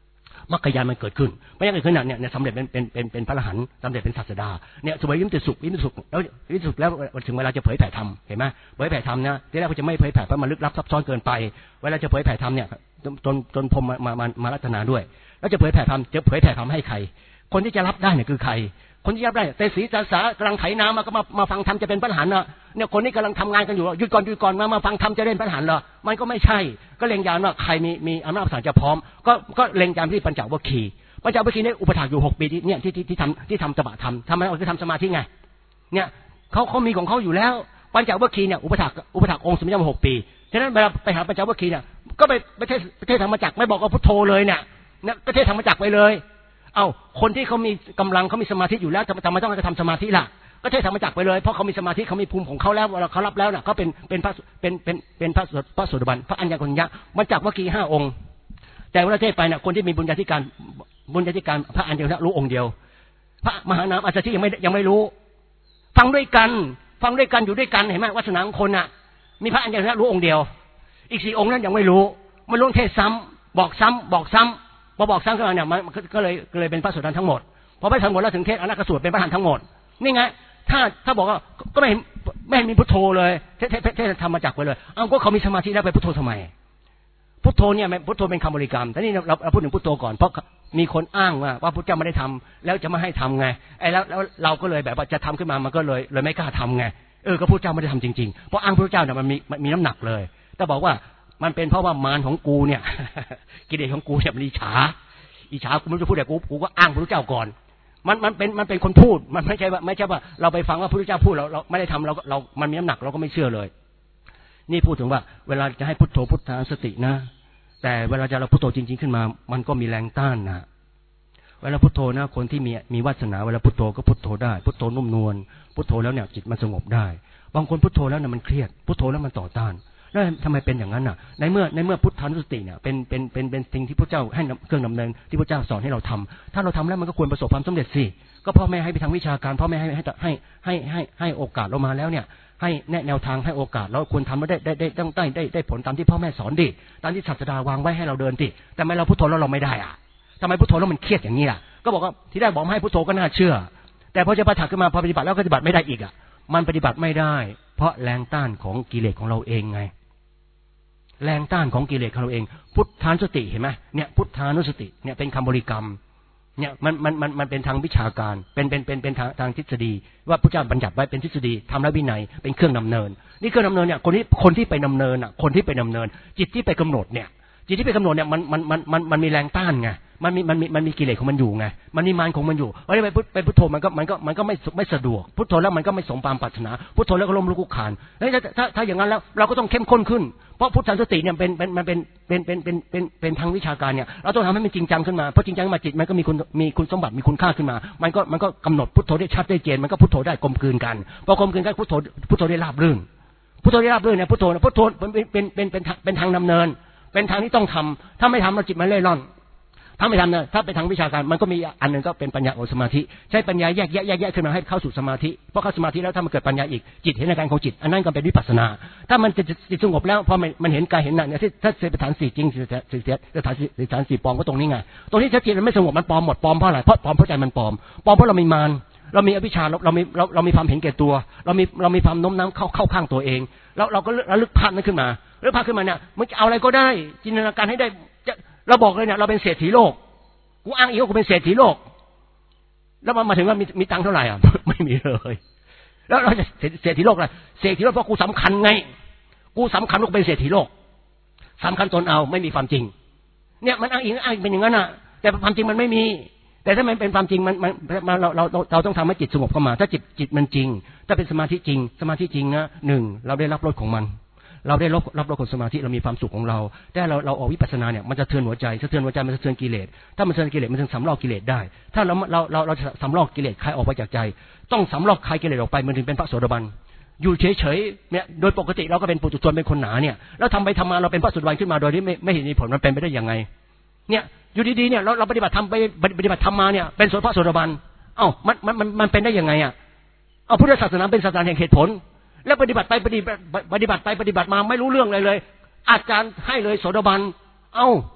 มรรคญาณมันเกิดขึ้นไม่อย่างเกิดขึ้นเนี่ยสำเร็จเป็นเป็นเป็นเป็นพระอรหันต์สำเร็จเป็นศาสดาเนี่ยสวยวิมุตติสุขวิมุตติสุขแล้ววิมุตติสุขแล้วถึงเวลาจะเผยแผ่ธรรมเห็นไหมเผยแผ่ธรรมเนี่ยที่แรกเขาจะไม่เผยแผ่เพราะมันลึกลับซับซ้อนเกินไปเวลาจะเผยแผ่ธรรมเนี่ยจนจนพรหมมามามารัตนาด้วยแล้วจะเผยแผ่ธรรมจะเผยแผ่ธรรมให้ใครคนที่จะรับได้เนี่ยคือใครคนที่รับได้แต่ศีรษากำลังไถนามาก็มามาฟังธรรมจะเป็นพระอรหันต์นะเนี่ยคนนี้กำลังทำงานกันอยู่หยุดก่อนหยุดก่อนมามาฟังธรรมจะเล่นพระอรหันต์เหรอมันก็ไม่ใช่ก็เล็งยานว่าใครมีมีอำนาจประสานจะพร้อมก็ก็เล็งยานที่ปัญจวัคคีย์ปัญจวัคคีย์เนี่ยอุปถากอยู่หกปีเนี่ยที่ที่ที่ทำที่ทำตบะธรรมทำไมเอาที่ทำสมาธิไงเนี่ยเขาเขามีของเขาอยู่แล้วปัญจวัคคีย์เนี่ยอุปถากอุปถากองค์สมเด็จพระหกปีฉะนั้นเวลาไปหาปัญจวัคคีย์เนี่ยก็ไปประเทศประเทศธรรมจักรไม่บอกว่าพุทโธเลยเนี่ยเนี่ยประเทศธรรมจักรไปเลยเอ้าคนที่เขามีกำลังเขามีสมาธิอยู่แล้วทำไมต้องไปทำสมาธิล่ะก็เทศธรรมจักรไปเลยเพราะเขามีสมาธิเขามีภูมิของเขาแล้วเวลาเขารับแล้วน่ะเขาเป็นเป็นพระเป็นเป็นเป็นพระพระโสดาบันพระอัญญาณัญญะมันจักวัคคีย์ห้าองค์แต่เวลาเทศไปน่ะคนที่มีบุญญาธิการบุญญาธิการพระอัญญาณัญญะรู้องค์เดียวพระมหานามอัศชิยังไม่ยังไม่รู้ฟังด้วยกันฟังด้วยกันอยู่ด้วยกันเห็นไหมวาสนาของคนน่ะมีพระอัญญาณัญญะรู้องค์เดียวอีกสี่องค์นั้นยังไม่รู้มันรู้เทศซ้ำบอกซ้ำบอกซ้ำพอบอกซ้ำขึ้นมาเนี่ยมันก็เลยก็เลยเป็นพระโสดาบันทั้งหมดพอไปทั้งหมดแล้วถึงเทศอนาคสูตรเป็นพระอรหันต์ทั้งหมดนี่ไงถ้าถ้าบอกว่าก็ไม่ไม่มีพุทโธเลยเทศเทศธรรมจักรไปเลยอ้าวก็เขามีสมาธิแล้วไปพุทโธทำไมพุทโธเนี่ยพุทโธเป็นคำบริกรรมแต่นี่เราเราพูดถึงพุทโธก่อนเพราะมีคนอ้างว่าว่าพุทธเจ้าไม่ได้ทำแล้วจะไม่ให้ทำไงไอ้แล้วแล้วเราก็เลยแบบว่าจะทำขึ้นมามันก็เลยเลยไม่กล้าทำไงเออก็พุทธเจ้าไม่ได้ทำจริงๆเพราะอ้างพุทธเจ้าเนี่ยมันมีมีน้ำหนักเลยแต่บอกว่ามันเป็นเพราะว่ามารของกูเนี่ยกิเลสของกูเนี่ยมันอิจฉาอิจฉากูไม่รู้จะพูดแต่กูกูก็อ้างพระพุทธเจ้าก่อนมันมันเป็นมันเป็นคนพูดมันไม่ใช่ว่าไม่ใช่ว่าเราไปฟังว่าพระพุทธเจ้าพูดเราเราไม่ได้ทำเราเรามันมีน้ำหนักเราก็ไม่เชื่อเลยนี่พูดถึงว่าเวลาจะให้พุทโธพุทธาสตินะแต่เวลาจะเราพุทโธจริงๆขึ้นมามันก็มีแรงต้านนะเวลาพุทโธนะคนที่มีมีวาสนาเวลาพุทโธก็พุทโธได้พุทโธนุ่มนวลพุทโธแล้วเนี่ยจิตมันสงบได้บางคนพุทโธแล้วเนี่ยมันเครียดพุทโธแล้วมันต่อต้านแล้วทำไมเป็นอย่างนั้นน่ะในเมื่อในเมื่อพุทธานุสติเนี่ยเป็นเป็นเป็นเป็นสิ่งที่พระเจ้าให้เครื่องดำเนินที่พระเจ้าสอนให้เราทำถ้าเราทำแล้วมันก็ควรประสบความสำเร็จสิก็พ่อแม่ให้ไปทางวิชาการพ่อแม่ให้ให้ให้ให้ให้ให้โอกาสเรามาแล้วเนี่ยให้แนะแนวทางให้โอกาสเราควรทำแล้วได้ได้ได้ต้องได้ได้ได้ผลตามที่พ่อแม่สอนดิตามที่ศาสดาวางไว้ให้เราเดินดิแต่ทำไมเราพุทโธแล้วเราไม่ได้อ่ะทำไมพุทโธแล้วมันเครียดอย่างนี้ล่ะก็บอกว่าที่ได้บอกให้พุทโธก็น่าเชื่อแต่พอจะประถักขึ้นมาพอปฏิบัติแล้วก็ปฏิบัติไม่ได้อีกอ่ะมันปฏิบัติไม่ได้เพราะแรงต้านของกิเลสของเราเองไงแรงต้านของกิเลสของเราเองพุทธานุสติเห็นไหมเนี่ยพุทธานุสติเนี่ยเป็นคำบริกรรมเนี่ยมันมันมันมันเป็นทางวิชาการเป็นเป็นเป็นเป็นทางทางทฤษฎีว่าพระเจ้าบัญญัติไว้เป็นทฤษฎีทำและวินัยเป็นเครื่องดำเนินนี่เครื่องดำเนินเนี่ยคนที่คนที่ไปดำเนินอ่ะคนที่ไปดำเนินจิตที่ไปกำหนดเนี่ยจิตที่ไปกำหนดเนี่ยมันมันมันมันมันมีแรงต้านไงมันมีมันมีมันมีกิเลสของมันอยู่ไงมันมีมารของมันอยู่เพราะฉะนั้นไปพุทไปพุทโธมันก็มันก็มันก็ไม่ไม่สะดวกพุทโธแล้วมันก็ไม่สมความปรารถนาพุทโธแล้วก็ล้มลุกคลุกคลานแล้วถ้าถ้าถ้าอย่างนั้นแล้วเราก็ต้องเข้มข้นขึ้นเพราะพุทธานุสติเนี่ยเป็นเป็นมันเป็นเป็นเป็นเป็นเป็นเป็นทางวิชาการเนี่ยเราต้องทำให้มันจริงจังขึ้นมาเพราะจริงจังมาจิตมันก็มีคุณมีคุณสมบัติมีคุณค่าขึ้นมามันก็มันก็กำหนดพุทโธได้ชัดได้เจนมันก็พุทโธได้กลมกลืนกันพอกลมกลืนกันพุทโธพุทโธได้ราบรื่นพุทโธได้ราบรื่นเนี่ยพุทโธพุทโธเป็นเป็นเป็นเป็นเป็นทางดำเนินเป็นทางที่ต้องทำถ้าไม่ทำเราจิตมันเล่ร่อนถ้าไม่ทำเนี่ยถ้าไปทางวิชาการมันก็มีอันนึงก็เป็นปัญญาโอสมาธิใช้ปัญญาแยกแยะแยกแยะขึ้นมาให้เข้าสู่สมาธิเพราะเข้าสมาธิแล้วถ้ามันเกิดปัญญาอีกจิตเห็นอาการของจิตอันนั้นก็เป็นวิปัสสนาถ้ามันจิตสงบแล้วพอมันเห็นกายเห็นหนักเนี่ยถ้าเสพฐานสี่จริงเสียสถานสถานสี่ปลอมก็ตรงนี้ไงตรงนี้ถ้าจิตมันไม่สงบมันปลอมหมดปลอมเพราะอะไรเพราะปลอมเพราะใจมันปลอมปลอมเพราะเรามีมารเรามีอวิชชาเราเรามีเราเรามีความเห็นแก่ตัวเรามีเรามีความโน้มน้าวเข้าเข้าข้างตัวเองแล้วเราก็ระลึกภาพนั้นขึ้นมาระลึกภาพขึ้นมาเนี่ยมันจะเอาอะไรก็ได้จินตนาการให้ได้เราบอกเลยเนี่ยเราเป็นเศรษฐีโลกกูอ้างอีกว่ากูเป็นเศรษฐีโลกแล้วมันมาถึงว่ามีมีตังค์เท่าไหร่อ่ะไม่มีเลยแล้วเราจะเศรษฐีโลกอะไรเศรษฐีโลกเพราะกูสำคัญไงกูสำคัญว่ากูเป็นเศรษฐีโลกสำคัญตนเอาไม่มีความจริงเนี่ยมันอ้างอีกอ้างเป็นอย่างนั้นอ่ะแต่ความจริงมันไม่มีแต่ถ้ามันเป็นความจริงมันมันเราเราเราต้องทำให้จิตสงบเข้ามาถ้าจิตจิตมันจริงถ้าเป็นสมาธิจริงสมาธิจริงนะหนึ่งเราได้รับรสของมันเราได้รับรับรสของสมาธิเรามีความสุขของเราแต่เราเราออกวิปัสสนาเนี่ยมันจะเทือนหัวใจสะเทือนหัวใจมันสะเทือนกิเลสถ้ามันสะเทือนกิเลสมันถึงสำลอกกิเลสได้ถ้าเราเราเราเราสำลอกกิเลสคลายออกไปจากใจต้องสำลอกคลายกิเลสออกไปมันถึงเป็นพระโสดาบันอยู่เฉยๆเนี่ยโดยปกติเราก็เป็นปุถุชนเป็นคนหนาเนี่ยแล้วทำไปทำมาเราเป็นพระโสดาบันขึ้นมาโดยที่ไม่ไม่เห็นมีผลมันเป็นไปได้ยังไงเนี่ยอยู่ดีๆเนี่ยเราเราปฏิบัติธรรมไปปฏิบัติธรรมมาเนี่ยเป็นพระโสดาบันเอ้ามันมันมันมันเป็นได้ยังไงอ่ะเอาพุทธศาสนาเป็นศาสนาแห่งเหตุผลแล้วปฏิบัติไปปฏิบัติปฏิบัติไปปฏิบัติมาไม่รู้เรื่องเลยเลยอาจารย์ให้เลยโสดาบันเอ้า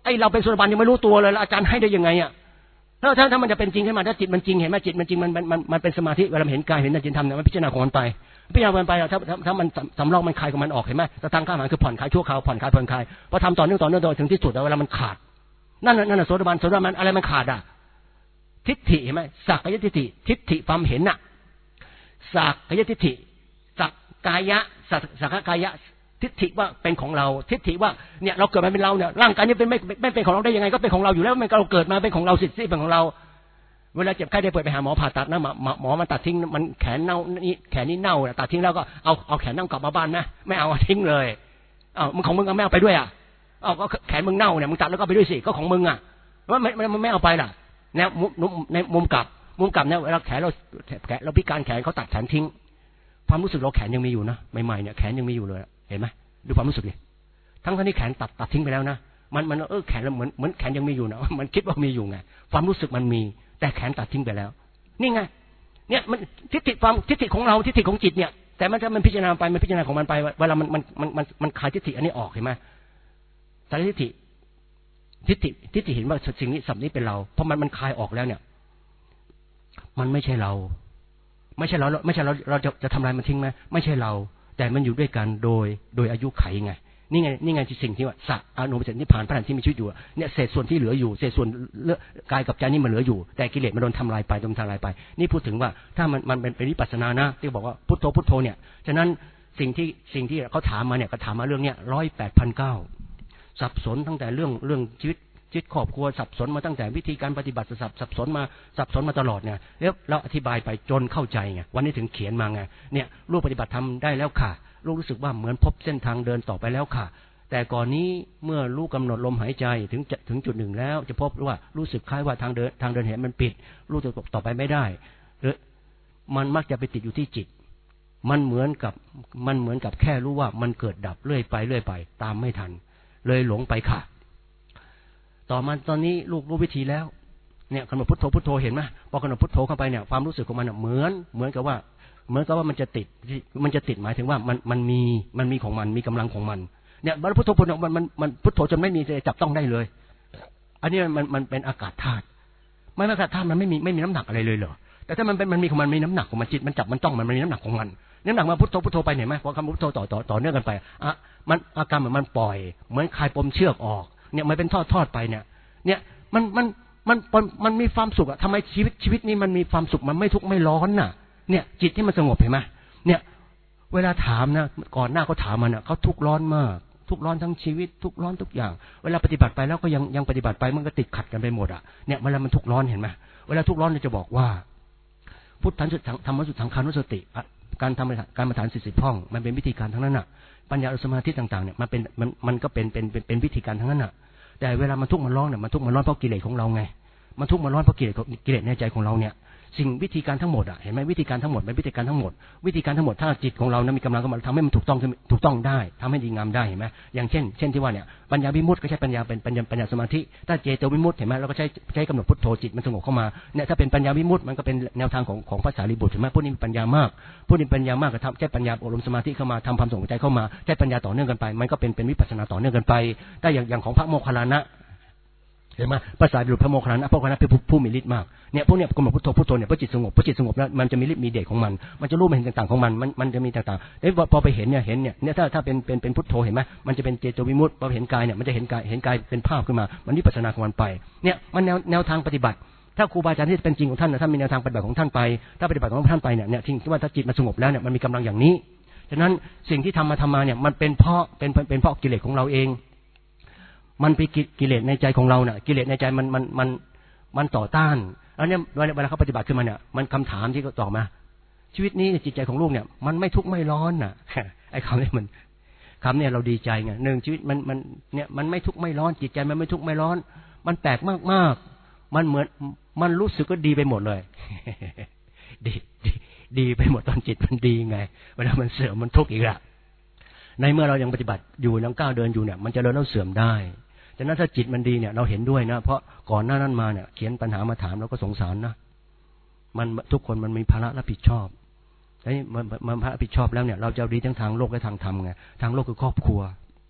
ไอ้เราเป็นโสดาบันยังไม่รู้ตัวเลยแล้วอาจารย์ให้ได้ยังไงอ่ะถ้าถ้าถ้ามันจะเป็นจริงขึ้นมาถ้าจิตมันจริงเห็นไหมจิตมันจริงมันมันมันเป็นสมาธิเวลาเห็นกายเห็นจิตธรรมเนี่ยมันพิจารณาของมันไปพิจารณามันไปถ้าถ้ามันสำรอกมันคลายของมันออกเห็นไหมแต่ทางข้ามมันคือผ่อนคลายชั่วคราวผ่อนคลายผ่อนคลายพอทำต่อเนื่องต่อเนื่องโดยถึงที่สุดแล้วเวลามันขาดนั่นนั่นโสดาบันโสดาบันอะไรมันขาดอ่ะทิฏฐิเห็นไหมสักกายทิฏฐิทิฏฐิความเห็นน่ะสักกายทิฏฐิสักกายะสักสักกายะทิฏฐิว่าเป็นของเราทิฏฐิว่าเนี่ยเราเกิดมาเป็นเราเนี่ยร่างกายนี้เป็นไม่ไม่เป็นของเราได้ยังไงก็เป็นของเราอยู่แล้วมันเราเกิดมาเป็นของเราสิทธิ์เป็นของเราเวลาเจ็บไข้ได้ป่วยไปหาหมอผ่าตัดนะหมอมันตัดทิ้งมันแขนเน่านี่แขนนี่เน่าตัดทิ้งแล้วก็เอาเอาแขนเน่ากลับมาบ้านนะไม่เอาทิ้งเลยอ้าวมึงของมึงก็ไม่เอาไปด้วยอ่ะอ้าวก็แขนมึงเน่าเนี่ยมึงตัดแล้วก็ไปด้วยสิก็ของมึงอ่ะว่าไม่มันไม่เอาไปล่ะในมุมในมุมกลับมุมกลับเนี่ยเวลาแขนเราแขนเราพิการแขนเขาตัดแขนทิ้งความรู้สึกเราแขนยังมีอยู่นะใหม่ๆเนี่ยแขนยังมีอยู่เลยเห็นไหมดูความรู้สึกดิทั้งที่แขนตัดตัดทิ้งไปแล้วนะมันมันเออแขนเราเหมือนเหมือนแขนยังมีอยู่นะมันคิดว่ามีอยู่ไงความรู้สึกมันมีแต่แขนตัดทิ้งไปแล้วนี่ไงเนี่ยมันทิฏฐิความทิฏฐิของเราทิฏฐิของจิตเนี่ยแต่มันจะมันพิจารณาไปมันพิจารณาของมันไปเวลามันมันมันมันมันคลายทิฏฐิอันนี้ออกเห็นไหมแต่ทิฏฐิทิฏฐิทิฏฐิเห็นว่าสิ่งนี้สับนี้เป็นเราเพราะมันมันคลายออกแล้วเนี่ยมันไม่ใช่เราไม่ใช่เราไม่ใช่เราเราจะจะทำลายมันทิ้งไหมไม่ใช่เราแต่มันอยู่ด้วยกันโดยโดยอายุไขไงนี่ไงนี่ไงที่สิ่งที่ว่าสักอนุปเสสนิพพานพระธรรมที่มีชีวิตอยู่เนี่ยเศษส่วนที่เหลืออยู่เศษส่วนกายกับใจนี่มันเหลืออยู่แต่กิเลสมันโดนทำลายไปโดนทำลายไปนี่พูดถึงว่าถ้ามันมันเป็นวิปัสสนานะที่บอกว่าพุทโธพุทโธเนี่ยฉะนั้นสิ่งที่สิ่งที่เขาถามมาเนี่ยก็ถามมาเรื่องเนี้ยร้อยแปดพันเก้าสับสนตั้งแต่เรื่องเรื่องชีวิตชีวิตครอบครัวสับสนมาตั้งแต่วิธีการปฏิบัติสับสับสนมาสับสนมาตลอดเนี่ยแล้วเราอธิบายไปจนเข้าใจไงวันนี้ถึงเขียนมาไงเนี่ยลูกปฏิบัติทำได้แล้วค่ะลูกรู้สึกว่าเหมือนพบเส้นทางเดินต่อไปแล้วค่ะแต่ก่อนนี้เมื่อลูกกำหนดลมหายใจถึงถึงจุดหนึ่งแล้วจะพบว่ารู้สึกคล้ายว่าทางเดินทางเดินเห็นมันปิดลูกจะต่อไปไม่ได้หรือมันมักจะไปติดอยู่ที่จิตมันเหมือนกับมันเหมือนกับแค่รู้ว่ามันเกิดดับเรื่อยไปเรื่อยไปตามไม่ทันเลยหลงไปค่ะต่อมาตอนนี้ลูกรู้วิธีแล้วเนี่ยกำหนดพุทโธพุทโธเห็นไหมพอกำหนดพุทโธเข้าไปเนี่ยความรู้สึกของมันเหมือนเหมือนกับว่าเหมือนกับว่ามันจะติดมันจะติดหมายถึงว่ามันมันมีมันมีของมันมีกำลังของมันเนี่ยมันพุทโธพุทโธมันมันมันพุทโธจนไม่มีจะจับต้องได้เลยอันนี้มันมันเป็นอากาศธาตุไม่อากาศธาตุมันไม่มีไม่มีน้ำหนักอะไรเลยเหรอแต่ถ้ามันเป็นมันมีของมันมีน้ำหนักของมันจิตมันจับมันต้องมันมีน้ำหนักของมันน้ำหนักมาพุทโธพุทโธไปเห็นไหมพอคำพุทโธต่อต่อต่อเนื่องกันไปอ่ะมันอาการเหมือนมันปล่อยเหมือนคลายปมเชือกออกเนี่ยมันเป็นทอดทอดไปเนี่ยเนี่ยมันมันมันมันมีความสุขอะทำไมชีวิตชีวิตนี้มันมีความสุขมันไม่ทุกข์ไม่ร้อนน่ะเนี่ยจิตที่มันสงบเห็นไหมเนี่ยเวลาถามนะก่อนหน้าเขาถามมันอะเขาทุกข์ร้อนมากทุกข์ร้อนทั้งชีวิตทุกข์ร้อนทุกอย่างเวลาปฏิบัติไปแล้วก็ยังยังปฏิบัติไปมันก็ติดขัดกันไปหมดอะเนี่ยเวลามันทุกข์ร้อนเห็นไหมเวลาทุกข์ร้อนเนี่ยจะบอกว่าพุทธันสุดธรรมสุดสังขานุสติการทำการมาฐานสิบสิบห้องมันเป็นวิธีการทั้งนั้นน่ะปัญญาสมาธิต่างๆเนี่ยมันเป็นมันมันก็เป็นเป็นเป็นเป็นวิธีการทั้งนั้นน่ะแต่เวลามันทุกข์มันร้อนเนี่ยมันทุกข์มันร้อนเพราะกิเลสของเราไงมันทุกข์มันร้อนเพราะกิเลสกิเลสในใจของเราเนี่ยสิ่งวิธีการทั้งหมดอ่ะเห็นไหมวิธีการทั้งหมดเป็นวิธีการทั้งหมดวิธีการทั้งหมดถ้าจิตของเรานะมีกำลังก็มันทำให้มันถูกต้องถูกต้องได้ทำให้ดีงามได้เห็นไหมอย่างเช่นเช่นที่ว่าเนี่ยปัญญาวิมุตติก็ใช้ปัญญาเป็นปัญญาปัญญาสมาธิถ้าเจโตวิมุตติเห็นไหมเราก็ใช้ใช้กำหนดพุทโธจิตมันสงบเข้ามาเนี่ยถ้าเป็นปัญญาวิมุตติมันก็เป็นแนวทางของของพระสารีบุตรเห็นไหมผู้นี้มีปัญญามากผู้นี้ปัญญามากก็ทำใช้ปัญญาอบรมสมาธิเข้ามาทำความสงบใจเข้ามาใช้ปัญญาต่อเนื่องกันไปมันก็เป็นเป็นวิปัสสนาต่อเนื่องกันไปแต่อย่างอย่างของพระโมคคัลลานะเห็นไหมภาษาบิดพระโมคคัลลานะพระโมคคัลลานะเป็นผู้มีฤทธิ์มากเนี่ยพวกเนี่ยกำหนดพุทโธพุทโธเนี่ยพอจิตสงบพอจิตสงบแล้วมันจะมีฤทธิ์มีเดชของมันมันจะรู้มันเห็นต่างๆของมันมันมันจะมีต่างๆแล้วพอไปเห็นเนี่ยเห็นเนี่ยเนี่ยถ้าถ้าเป็นเป็นเป็นพุทโธเห็นไหมมันจะเป็นเจโตวิมุตติพอเห็นกายเนี่ยมันจะเห็นกายเห็นกายเป็นภาพขึ้นมามันวิปัสสนาของมันไปเนี่ยมันแนวแนวทางปฏิบัติถ้าครูบาอาจารย์ที่เป็นจริงของท่านนะท่านมีแนวทางปฏิบัติของท่านไปถ้าปฏิบัติของท่านไปเนี่ยเนี่ยทิ้งที่ว่าถ้าจิตมันสงบแล้วเนี่ยมันมีกำลังอย่างนี้ฉะนั้นสิ่งที่ทำมาทำมาเนี่ยมันเป็นเพราะเป็นเป็นเพราะกิเลสของเราเองมันเป็นกิเลสในใจของเราเนี่ยกิเลสในใจมันมันมันมันต่อต้านแล้วเนี่ยเวลาเขาปฏิบัติขึ้นมาเนี่ยมันคำถามที่เขาตอบมาชีวิตนี้จิตใจของลูกเนี่ยมันไม่ทุกข์ไม่ร้อนน่ะไอ้คำนี้มันคำเนี่ยเราดีใจไงหนึ่งชีวิตมันมันเนี่ยมันไม่ทุกข์ไม่ร้อนจิตใจมันไม่ทุกข์ไม่ร้อนมันแปลกมากๆมันเหมือนมันรู้สึกก็ดีไปหมดเลยดีดีดีไปหมดตอนจิตมันดีไงเวลามันเสื่อมมันทุกข์อีกละในเมื่อเรายังปฏิบัติอยู่ยังก้าวเดินอยู่เนี่ยมันจะเริ่มเสื่อมได้ฉะนั้นถ้าจิตมันดีเนี่ยเราเห็นด้วยนะเพราะก่อนหน้านั้นมาเนี่ยเขียนปัญหามาถามเราก็สงสารนะมันทุกคนมันมีภาระรับผิดชอบไอ้มันมันภาระรับผิดชอบแล้วเนี่ยเราจะดีทั้งทางโลกและทางธรรมไงทางโลกคือครอบครัว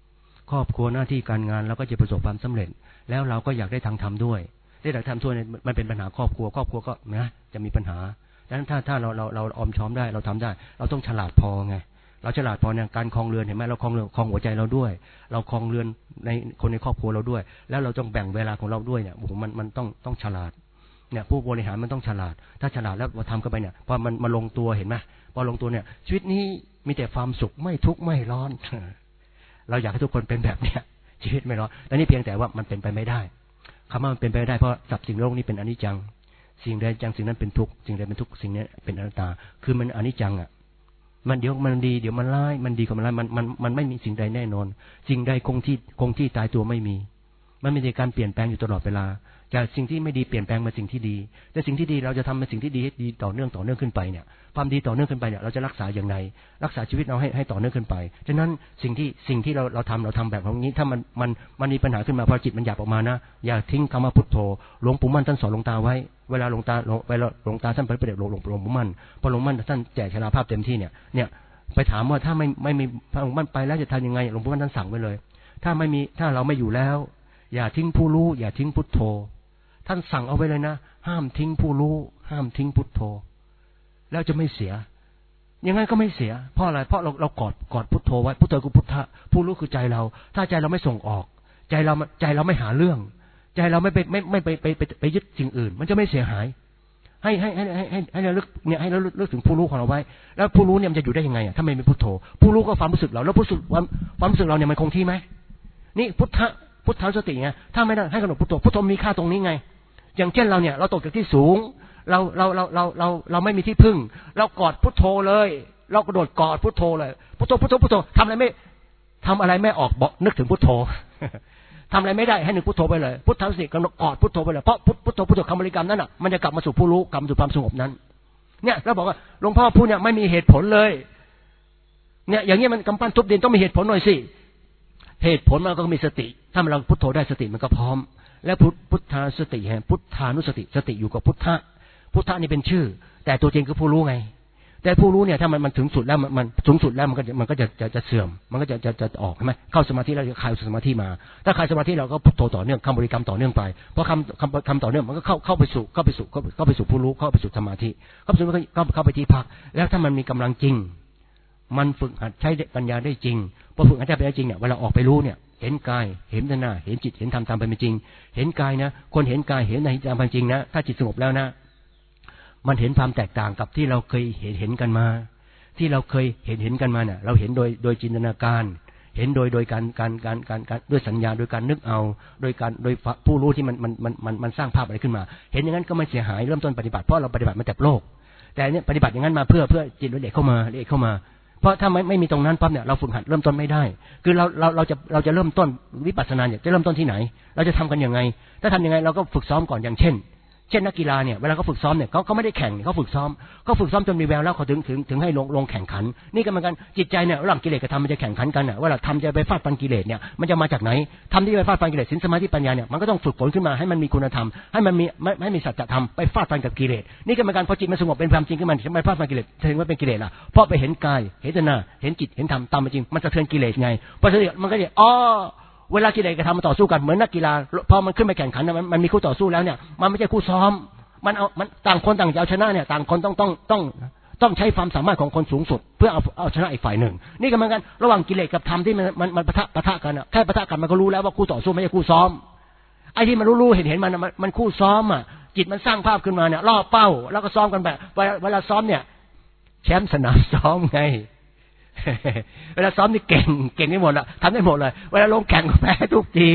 ครอบครัวหน้าที่การงานเราก็จะประสบความสำเร็จแล้วเราก็อยากได้ทางธรรมด้วยได้ทางธรรมด้วยมันเป็นปัญหาครอบครัวครอบครัวก็นะจะมีปัญหาดังนั้นถ้าถ้าเราเราเราออมช้อมได้เราทำได้เราต้องฉลาดพอไงเราฉลาดพอในการครองเรือนเห็นไหมเราครองเรือนครองหัวใจเราด้วยเราครองเรือนในคนในครอบครัวเราด้วยแล้วเราต้องแบ่งเวลาของเราด้วยเนี่ยโอ้โหมันมันต้องต้องฉลาดเนี่ยผู้บริหารมันต้องฉลาดถ้าฉลาดแล้วเราทำกันไปเนี่ยพอมันมาลงตัวเห็นไหมพอลงตัวเนี่ยชีวิตนี้มีแต่ความสุขไม่ทุกข์ไม่ร้อนเราอยากให้ทุกคนเป็นแบบเนี้ยชีวิตไม่ร้อนแต่นี่เพียงแต่ว่ามันเป็นไปไม่ได้คำว่ามันเป็นไปไม่ได้เพราะสับสิ่งโลกนี้เป็นอนิจจังสิ่งใดจังสิ่งนั้นเป็นทุกข์สิ่งใดเป็นทุกข์สิ่งนี้เป็นอนัตตาคือมันอนิจจังอ่ะมันเดี๋ยวมันดีเดี๋ยวมันร้ายมันดีกว่ามันร้ายมันมันมันไม่มีสิ่งใดแน่นอนสิ่งใดคงที่คงที่ตายตัวไม่มีมันมีแต่การเปลี่ยนแปลงอยู่ตลอดเวลาจากสิ่งที่ไม่ดีเปลี่ยนแปลงมาสิ่งที่ดีแต่สิ่งที่ดีเราจะทำเป็นสิ่งที่ดีให้ดีต่อเนื่องต่อเนื่องขึ้นไปเนี่ยความดีต่อเนื่องขึ้นไปเนี่ยเราจะรักษาอย่างไรรักษาชีวิตเราให้ให้ต่อเนื่องขึ้นไปฉะนั้นสิ่งที่สิ่งที่เราเราทำเราทำแบบนี้ถ้ามันมันมันมีปัญหาขึ้นมาพอจิตมันหยาบออกมานะอย่าทิ้งคำว่าพุทโธหลวงปู่มั่นท่านสอนหลวงตาไว้เวลาหลวงตาเวลาหลวงตาท่านไปประเดี๋ยวหลวงหลวงปู่มั่นพอหลวงมั่นท่านแจกชราภาพเต็มที่เนี่ยเนี่ยไปถามว่าถ้าไม่ไม่มีพระองค์มั่นไปแล้วจะทำยังไงหลวงปู่มั่นท่านสั่งไว้เลยถ้าไม่มีถ้าเราไม่อยู่แล้วอย่าทิ้งผู้รู้อย่าทิ้งพุทโธท่านสั่งเอาไว้เลยนะห้ามทิ้งผู้รู้ห้ามทิ้งพุทโธแล้วจะไม่เสียยังไงก็ไม่เสียเพราะอะไรเพราะเราเรากอดกอดพุทโธไว้พุทโธคือพุทธะผู้รู้คือใจเราถ้าใจเราไม่ส่งออกใจเราใจเราไม่หาเรื่องใจเราไม่ไปไม่ไม่ไปไปไปไปยึดสิ่งอื่นมันจะไม่เสียหายให้ให้ให้ให้ให้ให้เราลึกเนี่ยให้เราลึกถึงผู้รู้ของเราไว้แล้วผู้รู้เนี่ยมันจะอยู่ได้ยังไงอ่ะถ้าไม่มีพุทโธผู้รู้ก็ความรู้สึกเราแล้วผู้รู้สึกความความรู้สึกเราเนี่ยมันคงที่ไหมนี่พุทธะพุทธะสติไงถ้าไม่ได้ให้กำหนดพุทโธพุทโธมีค่าตรงนี้ไงอย่างเช่นเราเนี่ยเราตกจากที่สูงเราเราเราเราเราเราไม่มีที่พึ่งเรากอดพุทโธเลยเรากระโดดกอดพุทโธเลยพุทโธพุทโธพุทโธทำอะไรไม่ทำอะไรไม่ออกบอกนึกถึงพุทโธทำอะไรไม่ได้ให้นึกพุทโธไปเลยพุทธะสติกำหนดกอดพุทโธไปเลยเพราะพุทโธพุทโธคำบริกรรมนั้นอ่ะมันจะกลับมาสู่ผู้รู้กลับมาสู่ความสงบนั้นเนี่ยเราบอกว่าหลวงพ่อพูดเนี่ยไม่มีเหตุผลเลยเนี่ยอย่างนี้มันกำปั้นทุบดินต้องมีเหตุผลหน่อยสิเหตุผลมันก็มีสติถ้าเราพุทโธได้สติมันก็พร้อมและพุทพุทธาสติแห่งพุทธานุสติสติอยู่กับพุทธะพุทธะนี่เป็นชื่อแต่ตัวจริงคือผู้รู้ไงแต่ผู้รู้เนี่ยถ้ามันมันถึงสุดแล้วมันมันสูงสุดแล้วมันก็มันก็จะจะจะเสื่อมมันก็จะจะจะออกใช่ไหมเข้าสมาธิแล้วจะคลายสมาธิมาถ้าคลายสมาธิเราก็พุทโธต่อเนื่องคำบริกรรมต่อเนื่องไปเพราะคำคำคำต่อเนื่องมันก็เข้าเข้าไปสู่เข้าไปสู่เข้าไปสู่ผู้รู้เข้าไปสู่สมาธิเข้าไปสู่เข้าเข้าไปที่พักแล้วถ้ามันมีกำลังจริงมันฝึกหัดใช้ปัญญาได้จริงพอฝึกหัดใช้ปัญญาจริงเนี่ยเวลาออกไปรู้เนี่ยเห็นกายเห็นหน้าเห็นจิตเห็นธรรมตามเป็นจริงเห็นกายนะคนเห็นกายเห็นในตามเป็นจริงนะถ้าจิตสงบแล้วนะมันเห็นความแตกต่างกับที่เราเคยเห็นเห็นกันมาที่เราเคยเห็นเห็นกันมาเนี่ยเราเห็นโดยโดยจินตนาการเห็นโดยโดยการการการการการด้วยสัญญาโดยการนึกเอาโดยการโดยผู้รู้ที่มันมันมันมันมันสร้างภาพอะไรขึ้นมาเห็นอย่างนั้นก็ไม่เสียหายเริ่มต้นปฏิบัติเพราะเราปฏิบัติมาจากโลกแต่เนี่ยปฏิบัติอย่างนั้นมาเพื่อเพื่อจิตละเอียดเข้ามาละเอียดเข้ามาเพราะถ้าไม่ไม่มีตรงนั้นปั๊บเนี่ยเราฝึกหัดเริ่มต้นไม่ได้คือเราเราเราจะเราจะเริ่มต้นวิปัสสนาเนี่ยจะเริ่มต้นที่ไหนเราจะทำกันยังไงถ้าทำยังไงเราก็ฝึกซ้อมก่อนอย่างเช่นเช่นนักกีฬาเนี่ยเวลาเขาฝึกซ้อมเนี่ยเขาเขาไม่ได้แข่งเขาฝึกซ้อมเขาฝึกซ้อมจนมีแววแล้วเขาถึงถึงถึงให้ลงลงแข่งขันนี่ก็เหมือนกันจิตใจเนี่ยระหว่างกิเลสกับธรรมมันจะแข่งขันกันอ่ะว่าเราทำจะไปฟาดฟันกิเลสเนี่ยมันจะมาจากไหนทำที่ไปฟาดฟันกิเลสศีลสมาธิปัญญาเนี่ยมันก็ต้องฝึกฝนขึ้นมาให้มันมีคุณธรรมให้มันมีไม่ให้มีสัจธรรมไปฟาดฟันกับกิเลสนี่ก็เหมือนกันพอจิตมันสงบเป็นความจริงขึ้นมาจะไม่ฟาดฟันกิเลสถึงว่าเป็นกิเลสล่ะเพราะไปเห็นกายเห็นหน้าเห็นจิตเห็นธรรมตามเป็นจริงมันสะเทือนกิเลสไงเพราะฉะนั้นมันก็จะอ๋อเวลากิเลสกับธรรมมันต่อสู้กันเหมือนนักกีฬาพอมันขึ้นไปแข่งขันมันมันมีคู่ต่อสู้แล้วเนี่ยมันไม่ใช่คู่ซ้อมมันเอามันต่างคนต่างจะเอาชนะเนี่ยต่างคนต้องต้องต้องต้องใช้ความสามารถของคนสูงสุดเพื่อเอาเอาชนะอีกฝ่ายหนึ่งนี่ก็เหมือนกันระหว่างกิเลสกับธรรมที่มันมันมันปะทะปะทะกันอ่ะแค่ปะทะกันมันก็รู้แล้วว่าคู่ต่อสู้ไม่ใช่คู่ซ้อมไอ้ที่มันรู้ๆเห็นเห็นมันมันมันคู่ซ้อมอ่ะจิตมันสร้างภาพขึ้นมาเนี่ยล่อเป้าแล้วก็ซ้อมกันแบบเวลาเวลาซ้อมเนี่ยแชมป์สนามซ้อมไงเวลาซ้อมนี่เก่งเก่งได้หมดละทำได้หมดเลยเวลาลงแข่งก็แพ้ทุกที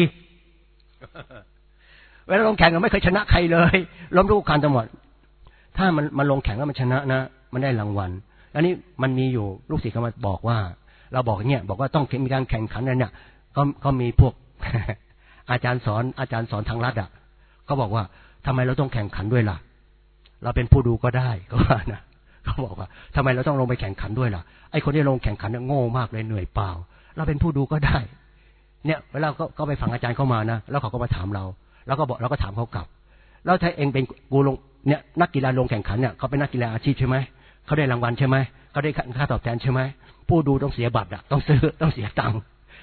เวลาลงแข่งก็ไม่เคยชนะใครเลยล้มทุกครั้งทั้งหมดถ้ามันมันลงแข่งแล้วมันชนะนะมันได้รางวัลอันนี้มันมีอยู่ลูกศิษย์เขามาบอกว่าเราบอกอย่างเงี้ยบอกว่าต้องมีการแข่งขันเนี่ยก็ก็มีพวก อาจารย์สอนอาจารย์สอนทางรัฐอ่ะเขาบอกว่าทำไมเราต้องแข่งขันด้วยล่ะเราเป็นผู้ดูก็ได้ก็ว่านะเขาบอกว่าทำไมเราต้องลงไปแข่งขันด้วยล่ะไอ้คนที่ลงแข่งขันเนี่ยโง่มากเลยเหนื่อยเปล่าเราเป็นผู้ดูก็ได้เนี่ยเวลาก็ก็ไปฟังอาจารย์เข้ามานะแล้วเขาก็มาถามเราแล้วก็บอกเราก็ถามเขากลับแล้วถ้าเองเป็นกูลงเนี่ยนักกีฬาลงแข่งขันเนี่ยเขาเป็นนักกีฬาอาชีพใช่ไหมเขาได้รางวัลใช่ไหมเขาได้ค่าตอบแทนใช่ไหมผู้ดูต้องเสียบัตรอ่ะต้องซื้อต้องเสียตังค์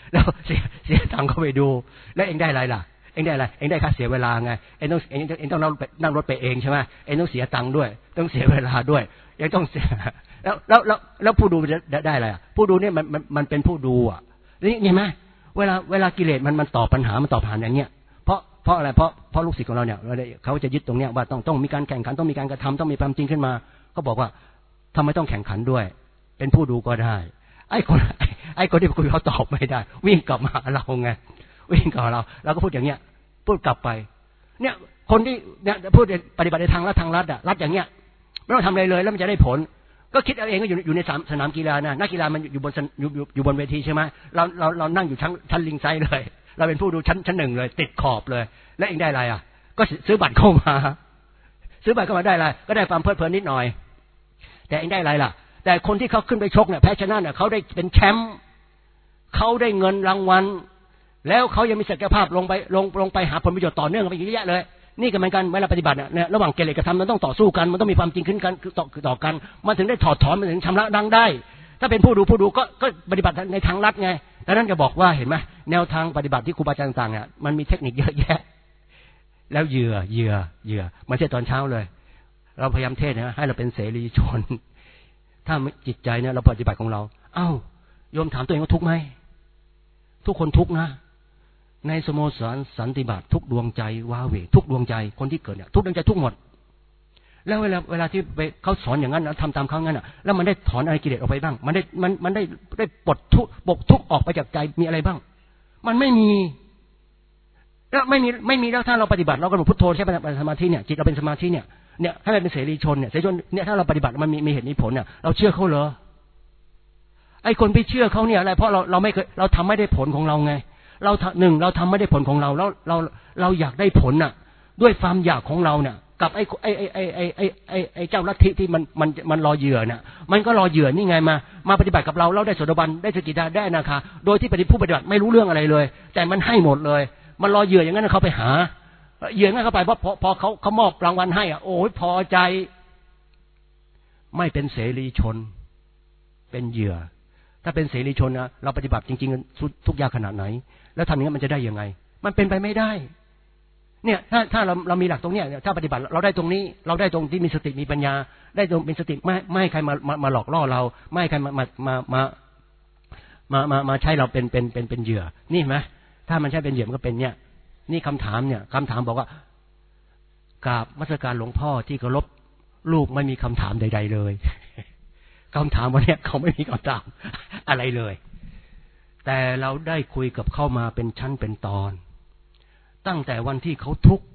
แล้วเสียเสียตังค์เขาไปดูแล้วเองได้อะไรล่ะเองได้อะไรเองได้ค่าเสียเวลาไงเองต้องเองเองต้องนั่งนั่งรถไปเองใช่ไหมเองต้องเสียตังค์ด้วยต้องเสียเวลาด้วยเองต้องเสียแล้วแล้วแล้วแล้วผู้ดูจะได้อะไรอ่ะผู้ดูเนี่ยมันมันมันเป็นผู้ดูอ่ะนี่เห็นไหมเวลาเวลากิเลสมันมันตอบปัญหามันตอบผ่านอย่างเงี้ยเพราะเพราะอะไรเพราะเพราะลูกศิษย์ของเราเนี่ยเขาจะยึดตรงเนี้ยว่าต้องต้องมีการแข่งขันต้องมีการกระทำต้องมีความจริงขึ้นมาเขาบอกว่าทำไมต้องแข่งขันด้วยเป็นผู้ดูก็ได้ไอ้คนไอ้คนที่คุยเขาตอบไม่ได้วิ่งกลับมาเราไงวิ่งกลับมาเราเราก็พูดอย่างเงี้ยพูดกลับไปเนี่ยคนที่เนี่ยพูดปฏิบัติในทางรัฐทางรัฐอะรัฐอย่างเงี้ยไม่ต้องทำอะไรเลยแล้วมันจะได้ผลก็คิดเอาเองก็อยู่อยู่ในสนามกีฬานะนักกีฬามันอยู่บนอยู่อยู่บนเวทีใช่ไหมเราเราเรานั่งอยู่ชั้นชั้นลิงไซด์เลยเราเป็นผู้ดูชั้นชั้นหนึ่งเลยติดขอบเลยแล้วเองได้อะไรอ่ะก็ซื้อบัตรเข้ามาซื้อบัตรเข้ามาได้อะไรก็ได้ความเพลิดเพลินนิดหน่อยแต่เองได้อะไรล่ะแต่คนที่เขาขึ้นไปชกเนี่ยแพ้ชนะเนี่ยเขาได้เป็นแชมป์เขาได้เงินรางวัลแล้วเขายังมีศักยภาพลงไปลงลงไปหาผลประโยชน์ต่อเนื่องไปเยอะแยะเลยนี่ก็เหมือนกันเวลาปฏิบัติเนี่ยระหว่างกิเลสกับธรรมมันต้องต่อสู้กันมันต้องมีความจริงขึ้นกันต่อต่อกันมันถึงได้ถอดถอนมันถึงชำระดังได้ถ้าเป็นผู้ดูผู้ดูก็ก็ปฏิบัติในทางลัดไงดังนั้นจะบอกว่าเห็นไหมแนวทางปฏิบัติที่ครูบาอาจารย์ต่างๆเนี่ยมันมีเทคนิคเยอะแยะแล้วเหยื่อเหยื่อเหยื่อมันใช่ตอนเช้าเลยเราพยายามเทศนะให้เราเป็นเสรีชนถ้าจิตใจเนี่ยเราปฏิบัติของเราเอ้าโยมถามตัวเองว่าทุกข์ไหมทุกคนทุกข์นะในสโมสรสันติบาตทุกดวงใจว้าเหวทุกดวงใจคนที่เกิดเนี่ยทุกดวงใจทุกหมดแล้วเวลาเวลาที่ไปเขาสอนอย่างนั้นนะทำตามเขางั้นอ่ะแล้วมันได้ถอนอะไรกิเลสออกไปบ้างมันได้มันมันได้ได้ปลดทุกปกทุกออกไปจากใจมีอะไรบ้างมันไม่มีแล้วไม่มีไม่มีแล้วถ้าเราปฏิบัติเรากำหนดพุทโธใช่ไหมสมาธิเนี่ยจิตเราเป็นสมาธิเนี่ยเนี่ยให้มันเป็นเสรีชนเนี่ยเสรีชนเนี่ยถ้าเราปฏิบัติมันมีมีเหตุมีผลเนี่ยเราเชื่อเขาเหรอไอ้คนไปเชื่อเขาเนี่ยอะไรเพราะเราเราไม่เคยเราทำไม่ได้ผลของเราไงเราหนึ่งเราทำไม่ได้ผลของเราแล้วเราเราอยากได้ผลน่ะด้วยความอยากของเราเนี่ยกับไอ้ไอ้ไอ้ไอ้ไอ้ไอ้ไอ้เจ้าลัทธิที่มันมันมันรอเหยื่อน่ะมันก็รอเหยื่อนี่ไงมามาปฏิบัติกับเราเราได้โสดาบันได้สกิทาได้นาคาโดยที่ผู้ปฏิบัติไม่รู้เรื่องอะไรเลยแต่มันให้หมดเลยมันรอเหยื่ออย่างนั้นเขาไปหาเหยื่องั้นเข้าไปเพราะพอพอเขาเขามอบรางวัลให้อ่ะโอ้ยพอใจไม่เป็นเสรีชนเป็นเหยื่อถ้าเป็นเสรีชนนะเราปฏิบัติจริงๆทุกอย่างขนาดไหนแล้วทำอย่างนี้มันจะได้ยังไงมันเป็นไปไม่ได้เนี่ยถ้าถ้าเราเรามีหลักตรงเนี้ยถ้าปฏิบัติเราได้ตรงนี้เราได้ตรงที่มีสติมีปัญญาได้ตรงเป็นสติไม่ไม่ให้ใครมามามาหลอกล่อเราไม่ให้ใครมามามามามามามาใช้เราเป็นเป็นเป็นเป็นเหยื่อนี่ไหมถ้ามันใช้เป็นเหยื่อมันก็เป็นเนี่ยนี่คำถามเนี่ยคำถามบอกว่ากราบนมัสการหลวงพ่อที่เคารพลูกไม่มีคำถามใดๆเลยคำถามวันนี้เขาไม่มีคำถามอะไรเลยแต่เราได้คุยกับเข้ามาเป็นชั้นเป็นตอนตั้งแต่วันที่เขาทุกข์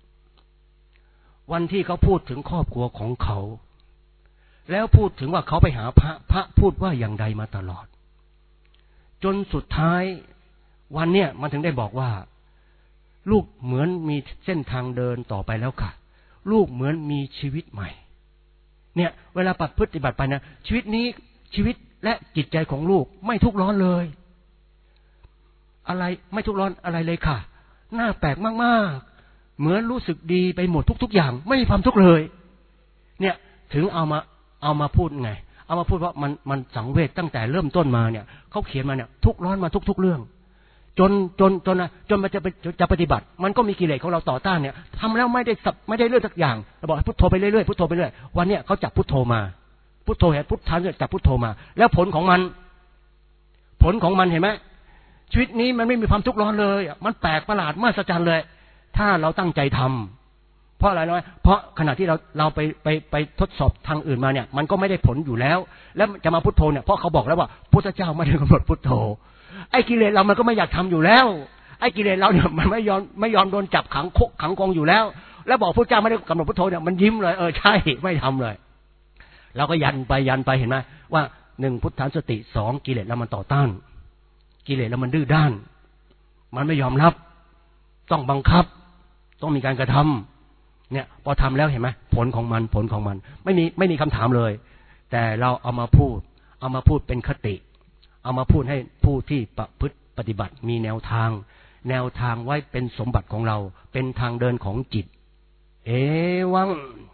วันที่เขาพูดถึงครอบครัวของเขาแล้วพูดถึงว่าเขาไปหาพระพระพูดว่าอย่างใดมาตลอดจนสุดท้ายวันเนี้ยมันถึงได้บอกว่าลูกเหมือนมีเส้นทางเดินต่อไปแล้วค่ะลูกเหมือนมีชีวิตใหม่เนี่ยเวลาปฏิบัติไปนะชีวิตนี้ชีวิตและจิตใจของลูกไม่ทุกข์ร้อนเลยอะไรไม่ทุกข์ร้อนอะไรเลยค่ะน่าแปลกมากๆเหมือนรู้สึกดีไปหมดทุกๆอย่างไม่มีความทุกข์เลยเนี่ยถึงเอามาเอามาพูดไงเอามาพูดว่ามันมันสังเวชตั้งแต่เริ่มต้นมาเนี่ยเขาเขียนมาเนี่ยทุกข์ร้อนมาทุกๆเรื่องจนจนจนนะจนมันจะจะปฏิบัติมันก็มีกิเลสของเราต่อต้านเนี่ยทำแล้วไม่ได้สับไม่ได้เรื่องสักอย่างเราบอกพุทโธไปเรื่อยๆพุทโธไปเรื่อยวันเนี้ยเขาจับพุทโธมาพุทโธเห็นพุทธังเนี่ยจับพุทโธมาแล้วผลของมันผลของมันเห็นไหมชีวิตนี้มันไม่มีความทุกข์ร้อนเลยมันแปลกประหลาดมหัศจรรย์เลยถ้าเราตั้งใจทำเพราะอะไรน้อยเพราะขณะที่เราเราไปไปไปทดสอบทางอื่นมาเนี่ยมันก็ไม่ได้ผลอยู่แล้วแล้วจะมาพุทโธเนี่ยเพราะเขาบอกแล้วว่าพุทธเจ้าไม่ได้กำหนดพุทโธไอ้กิเลสเรามันก็ไม่อยากทำอยู่แล้วไอ้กิเลสเราเนี่ยมันไม่ยอมไม่ยอมโดนจับขังคุกขังกองอยู่แล้วแล้วบอกพุทธเจ้าไม่ได้กำหนดพุทโธเนี่ยมันยิ้มเลยเออใช่ไม่ทำเลยเราก็ยันไปยันไปเห็นไหมว่าหนึ่งพุทธสติสองกิเลสเรามันต่อต้านกิเลสแล้วมันดื้อด้านมันไม่ยอมรับต้องบังคับต้องมีการกระทำเนี่ยพอทำแล้วเห็นไหมผลของมันผลของมันไม่มีไม่มีคำถามเลยแต่เราเอามาพูดเอามาพูดเป็นคติเอามาพูดให้ผู้ที่ประพฤติปฏิบัติมีแนวทางแนวทางไว้เป็นสมบัติของเราเป็นทางเดินของจิตเอวัง